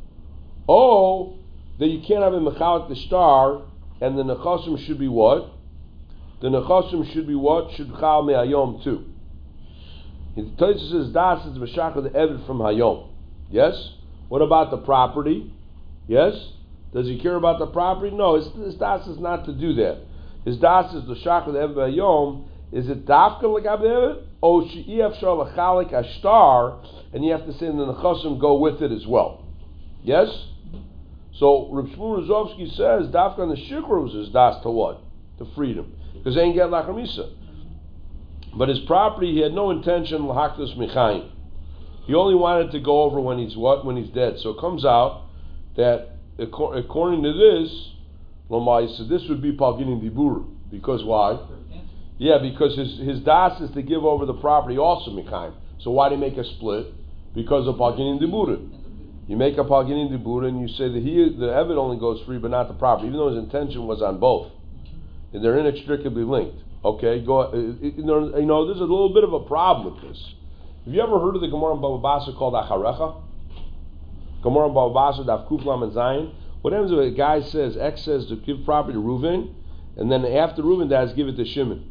Speaker 1: Oh, that you can't have a mechalik the star, and the nechasim should be what? The nechasim should be what? Should chal me'ayom too. The Taisus says das is b'shachar the Evan from hayom. Yes? What about the property? Yes? Does he care about the property? No, his, his das is not to do that. His das is the shachar the Evan hayom. Is it dafka legabe? Oh, she'ef shar lachalik ashtar, and you have to say the nechasim go with it as well. Yes? So Reb Shmuel Rozovsky says dafka on the shikra was his das to what? To freedom, because they ain't get lachar misa. But his property, he had no intention lahakdus michaim. He only wanted to go over when he's what? When he's dead. So it comes out that according to this, Lomai said this would be palginin dibur. Because why? Yeah, because his his das is to give over the property also Mikhaim. So why do you make a split? Because of Paginin Dibura. You make a Paginin Dibura and you say that he the Evid only goes free but not the property, even though his intention was on both. And they're inextricably linked. Okay, go you know, you know there's a little bit of a problem with this. Have you ever heard of the Gemara in Baba Basra called Acharecha? Gemara in Baba Basra, Daf Kuf Lam and Zayin. What happens if a guy says, X says to give property to Reuven, and then after Reuven dies, give it to Shimon?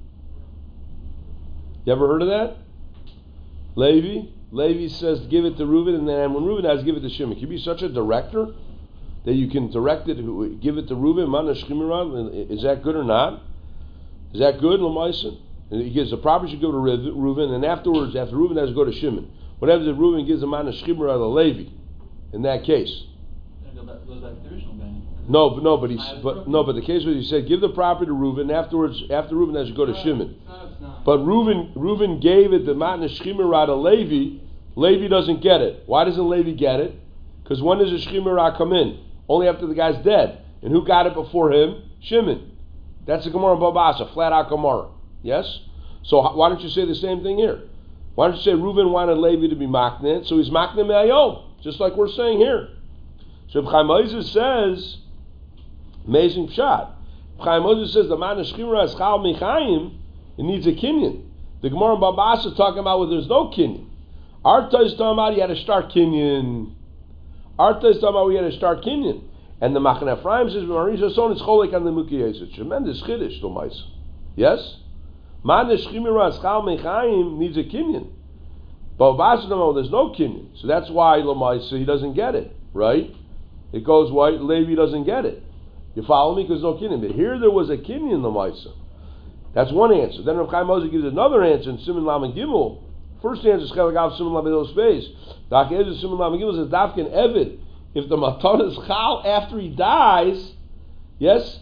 Speaker 1: You ever heard of that? Levi? Levi says give it to Reuven, and then when Reuven dies, give it to Shimon. Can you be such a director that you can direct it, give it to Reuven, Mana Shchimiran? Is that good or not? Is that good, Lamaisen? And he gives the property should go to Reuven, and afterwards, after Reuven dies, go to Shimon. What happens if Reuven gives a Mana Shchimiran to Levi? In that case,
Speaker 5: Goes back, goes back to the original bank.
Speaker 1: no, but no, but he, but no, but the case where he said give the property to Reuven, and afterwards, after Reuven dies, go to Shimon.
Speaker 2: No, it's not.
Speaker 1: But Reuven, Reuven gave it the Matna Shchimera to Levi. Levi doesn't get it. Why doesn't Levi get it? Because when does the Shchimera come in? Only after the guy's dead. And who got it before him? Shimon. That's the Gemara Babasa, flat out Gemara. Yes? So why don't you say the same thing here? Why don't you say Reuven wanted Levi to be makne? So he's makne me'ayom, just like we're saying here. So Chaim Moses says, amazing pshat. Chaim Moses says the man shchimra is chal michayim, it needs a kinyan. The Gemara in Babas is talking about where there's no kinyan. Arta is talking about he had to start kinyan. Arta is talking about we had to start kinyan. And the Machane Ephraim says, Marisha son is cholik on the Mukiyes. Tremendous chiddush to Maisa. Yes? Man shchimra is chal michayim needs a kinyan. But Babas is no, there's no kinyan. So that's why Lamaisa he doesn't get it, right? It goes why Levi doesn't get it. You follow me? Because no kinyan. But here there was a kinyan Lamaisa. That's one answer. Then Rav Chaim Moses gives another answer in Siman Lamed Gimel. First answer is Chelagav Siman Lamed Space. Dak Ezer Siman Lamed Gimel says Dafkin Evid. If the matan is chal after he dies, yes,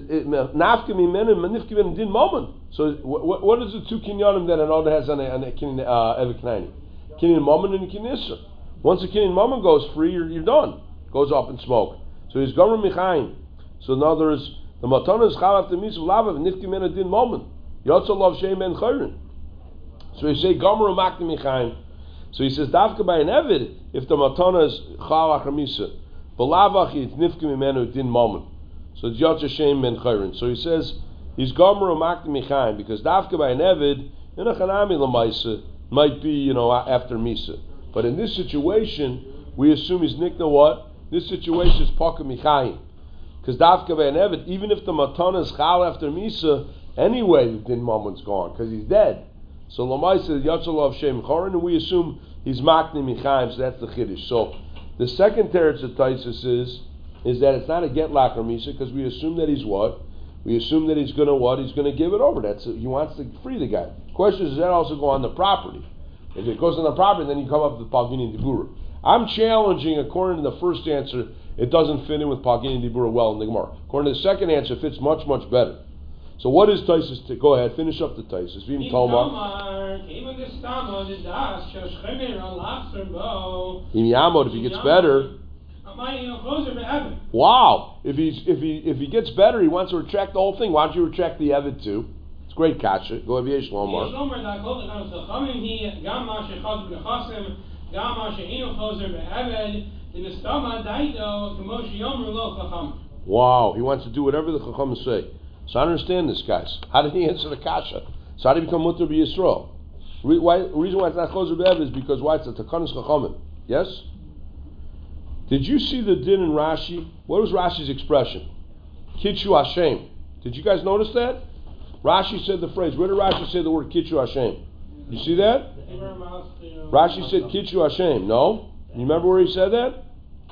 Speaker 1: nafka mimenu manifka mimenu din moment. So what, what is the two kinyanim that an order has on a, on a kinyan Evid Knani? Kinyan moment and kinyan Isser. Once a kinyan moment goes free, you're, you're done. Goes up in smoke. So he's gomer michayim. So in other words, the matana is chal after mitzvah lavav nifki men din moment. Yotzel lov shem ben chayrin. So he say gomer umakti michayim. So he says dafka by an evid if the matana is chal after mitzvah, but lavach it's nifki mimenu din moment. So it's yotzel shem ben chayrin. So he says he's gomer umakti michayim because dafka by an evid in a chanami lamaisa might be you know after misa. But in this situation we assume he's nikna what? This situation is paka michayim. Because dafka be'an evet, even if the matana is chal after misa, anyway the din moment's gone because he's dead. So Lamai says Yatzal of Shem Chorin, and we assume he's makni michayim. So that's the chiddush. So the second teretz of Taisus is is that it's not a get lacher misa because we assume that he's what? We assume that he's gonna what? He's gonna give it over. That's he wants to free the guy. The question is, does that also go on the property? If it goes on the property, then you come up with the Palgini Dibura. I'm challenging, according to the first answer, it doesn't fit in with Palgini Dibura well in the Gemara. According to the second answer, it fits much, much better. So what is Taisus? T- go ahead, finish up the Taisus. Vim Tomar. Im Yamod, if he gets better. Wow! If he's if he if he gets better, he wants to retract the whole thing. Why don't you retract the Evid too? It's great kasha. Go ahead, Yesh Lomar. Wow, he wants to do whatever the Chacham say. So I understand this, guys. How did he answer the kasha? So how did he become mutter b'Yisrael? Re- why, the reason why it's not choser b'Evid is because why it's a takanas Chachamim. Yes? Did you see the din in Rashi? What was Rashi's expression? Kitchu Hashem. Did you guys notice that? Rashi said the phrase. Where did Rashi say the word Kitchu Hashem? You see that? Rashi said Kitchu Hashem. No? You remember where he said that?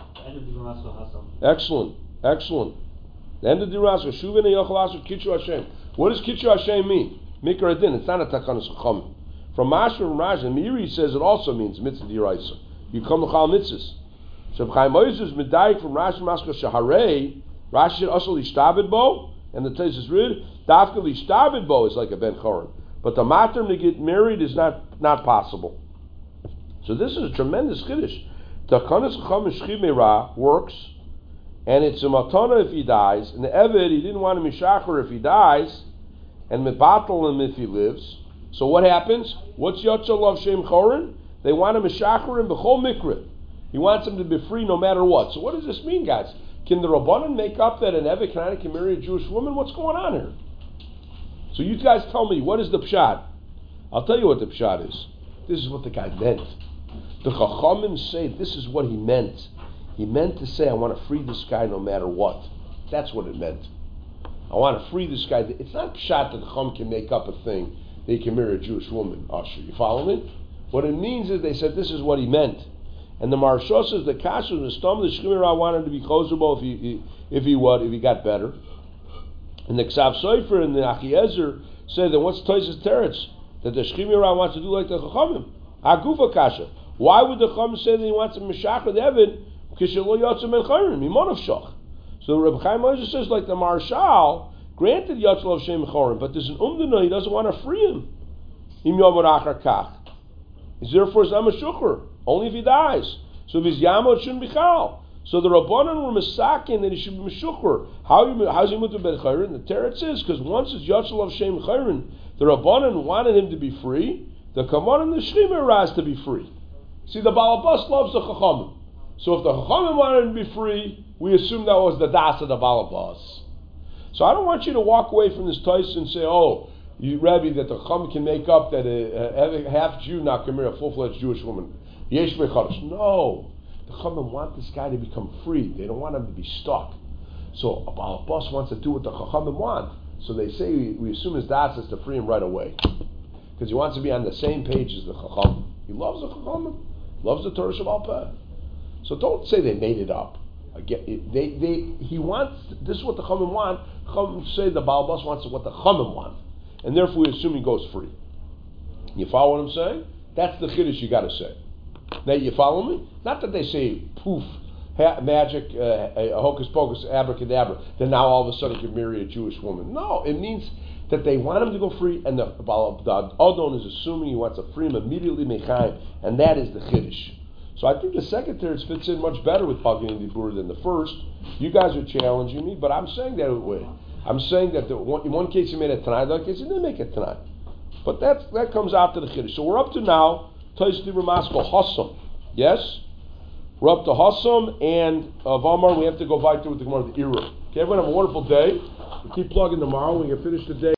Speaker 1: Excellent. Excellent. The end of the Rashi. Shuvin Yochel Kitchu Hashem. What does Kitchu Hashem mean? Mikra Adin. It's not a takanas Chachamim. From Mashra and Rashi, Meiri says it also means mitzvah d'iraisa. You come to Chal mitzvahs. So Chaim Moses medayik from Rashi Maskal Shaharei. Rashi said also lishtabed bo, and the Taisus is read dafka lishtabed bo is like a ben choron, but the matam to get married is not not possible. So this is a tremendous chiddush. Takanas Chacham Shchimera works, and it's a matana if he dies, and the Eved he didn't want to mishacher if he dies, and mebatal him if he lives. So what happens? What's Yotzal of Shem Chorin? They want to mishacher him b'chol mikra. He wants him to be free no matter what. So what does this mean, guys? Can the Rabbanan make up that an Eved Kanani can marry a Jewish woman? What's going on here? So you guys tell me, what is the pshat? I'll tell you what the pshat is. This is what the guy meant. The Chachamim say this is what he meant. He meant to say, I want to free this guy no matter what. That's what it meant. I want to free this guy. It's not pshat that the Chacham can make up a thing that he can marry a Jewish woman. Asher, you follow me? What it means is they said this is what he meant. And the Maharsha says the kasha was the stom the Shchimera wanted to be chozerbo if he if he what if he got better. And the Ksav Sofer and the Achiezer say that what's Taisus Teretz that the Shchimera wants to do like the Chachamim. Agufa kasha. Why would the Chacham say that he wants to mishach with Evid? Kishelo yotzim el chayrim mimonov shach. So Reb Chaim Moses says like the Marshal granted yotzim of shem chorim, but there's an umdana he doesn't want to free him. Im yomor achar kach. Is therefore zama shukr. Only if he dies. So if he's yamot, it shouldn't be chal. So the Rabbanan were misakin that he should be meshukr. How how's he mutar ben chayrin? The teretz is because once it's yotzil of shem chayrin, the Rabbanan wanted him to be free, The Kaman and the Shlimer is to be free. See, the Balabas loves the Chachamim. So if the Chachamim wanted to be free, we assume that was the Das of the Balabas. So I don't want you to walk away from this Tais and say, oh, you, Rabbi, that the Chachamim can make up that a, a, a half Jew now can marry a full-fledged Jewish woman. Yesh Mechadosh. No. The Chachamim want this guy to become free. They don't want him to be stuck. So a Balabas wants to do what the Chachamim want. So they say, we, we assume his Das is to free him right away. Because he wants to be on the same page as the Chachamim. He loves the Chachamim. Loves the Torah Shabbat Peh. So don't say they made it up. Again, it, they, they, he wants, this is what the Chachamim want. Chachamim say the Baal Bas wants what the Chachamim want. And therefore we assume he goes free. You follow what I'm saying? That's the Chiddush you got to say. Now you follow me? Not that they say poof, ha- magic, uh, uh, hocus pocus, abracadabra, then now all of a sudden he can marry a Jewish woman. No, it means that they want him to go free, and the, the Adon is assuming he wants to free him immediately, Mechaim, and that is the Chiddush. So I think the second teretz fits in much better with Pagin and Dibur than the first. You guys are challenging me, but I'm saying that way. I'm saying that the one, in one case he made it tonight, in the other case he didn't make it tonight. But that's, that comes after the Chiddush. So we're up to now, Tais Dibur Maskal Hassam. Yes? We're up to Hassam, and uh, Valmar, we have to go back to with the Gemara of the Era. Okay, everyone have a wonderful day. We'll keep plugging tomorrow. We can finish the day.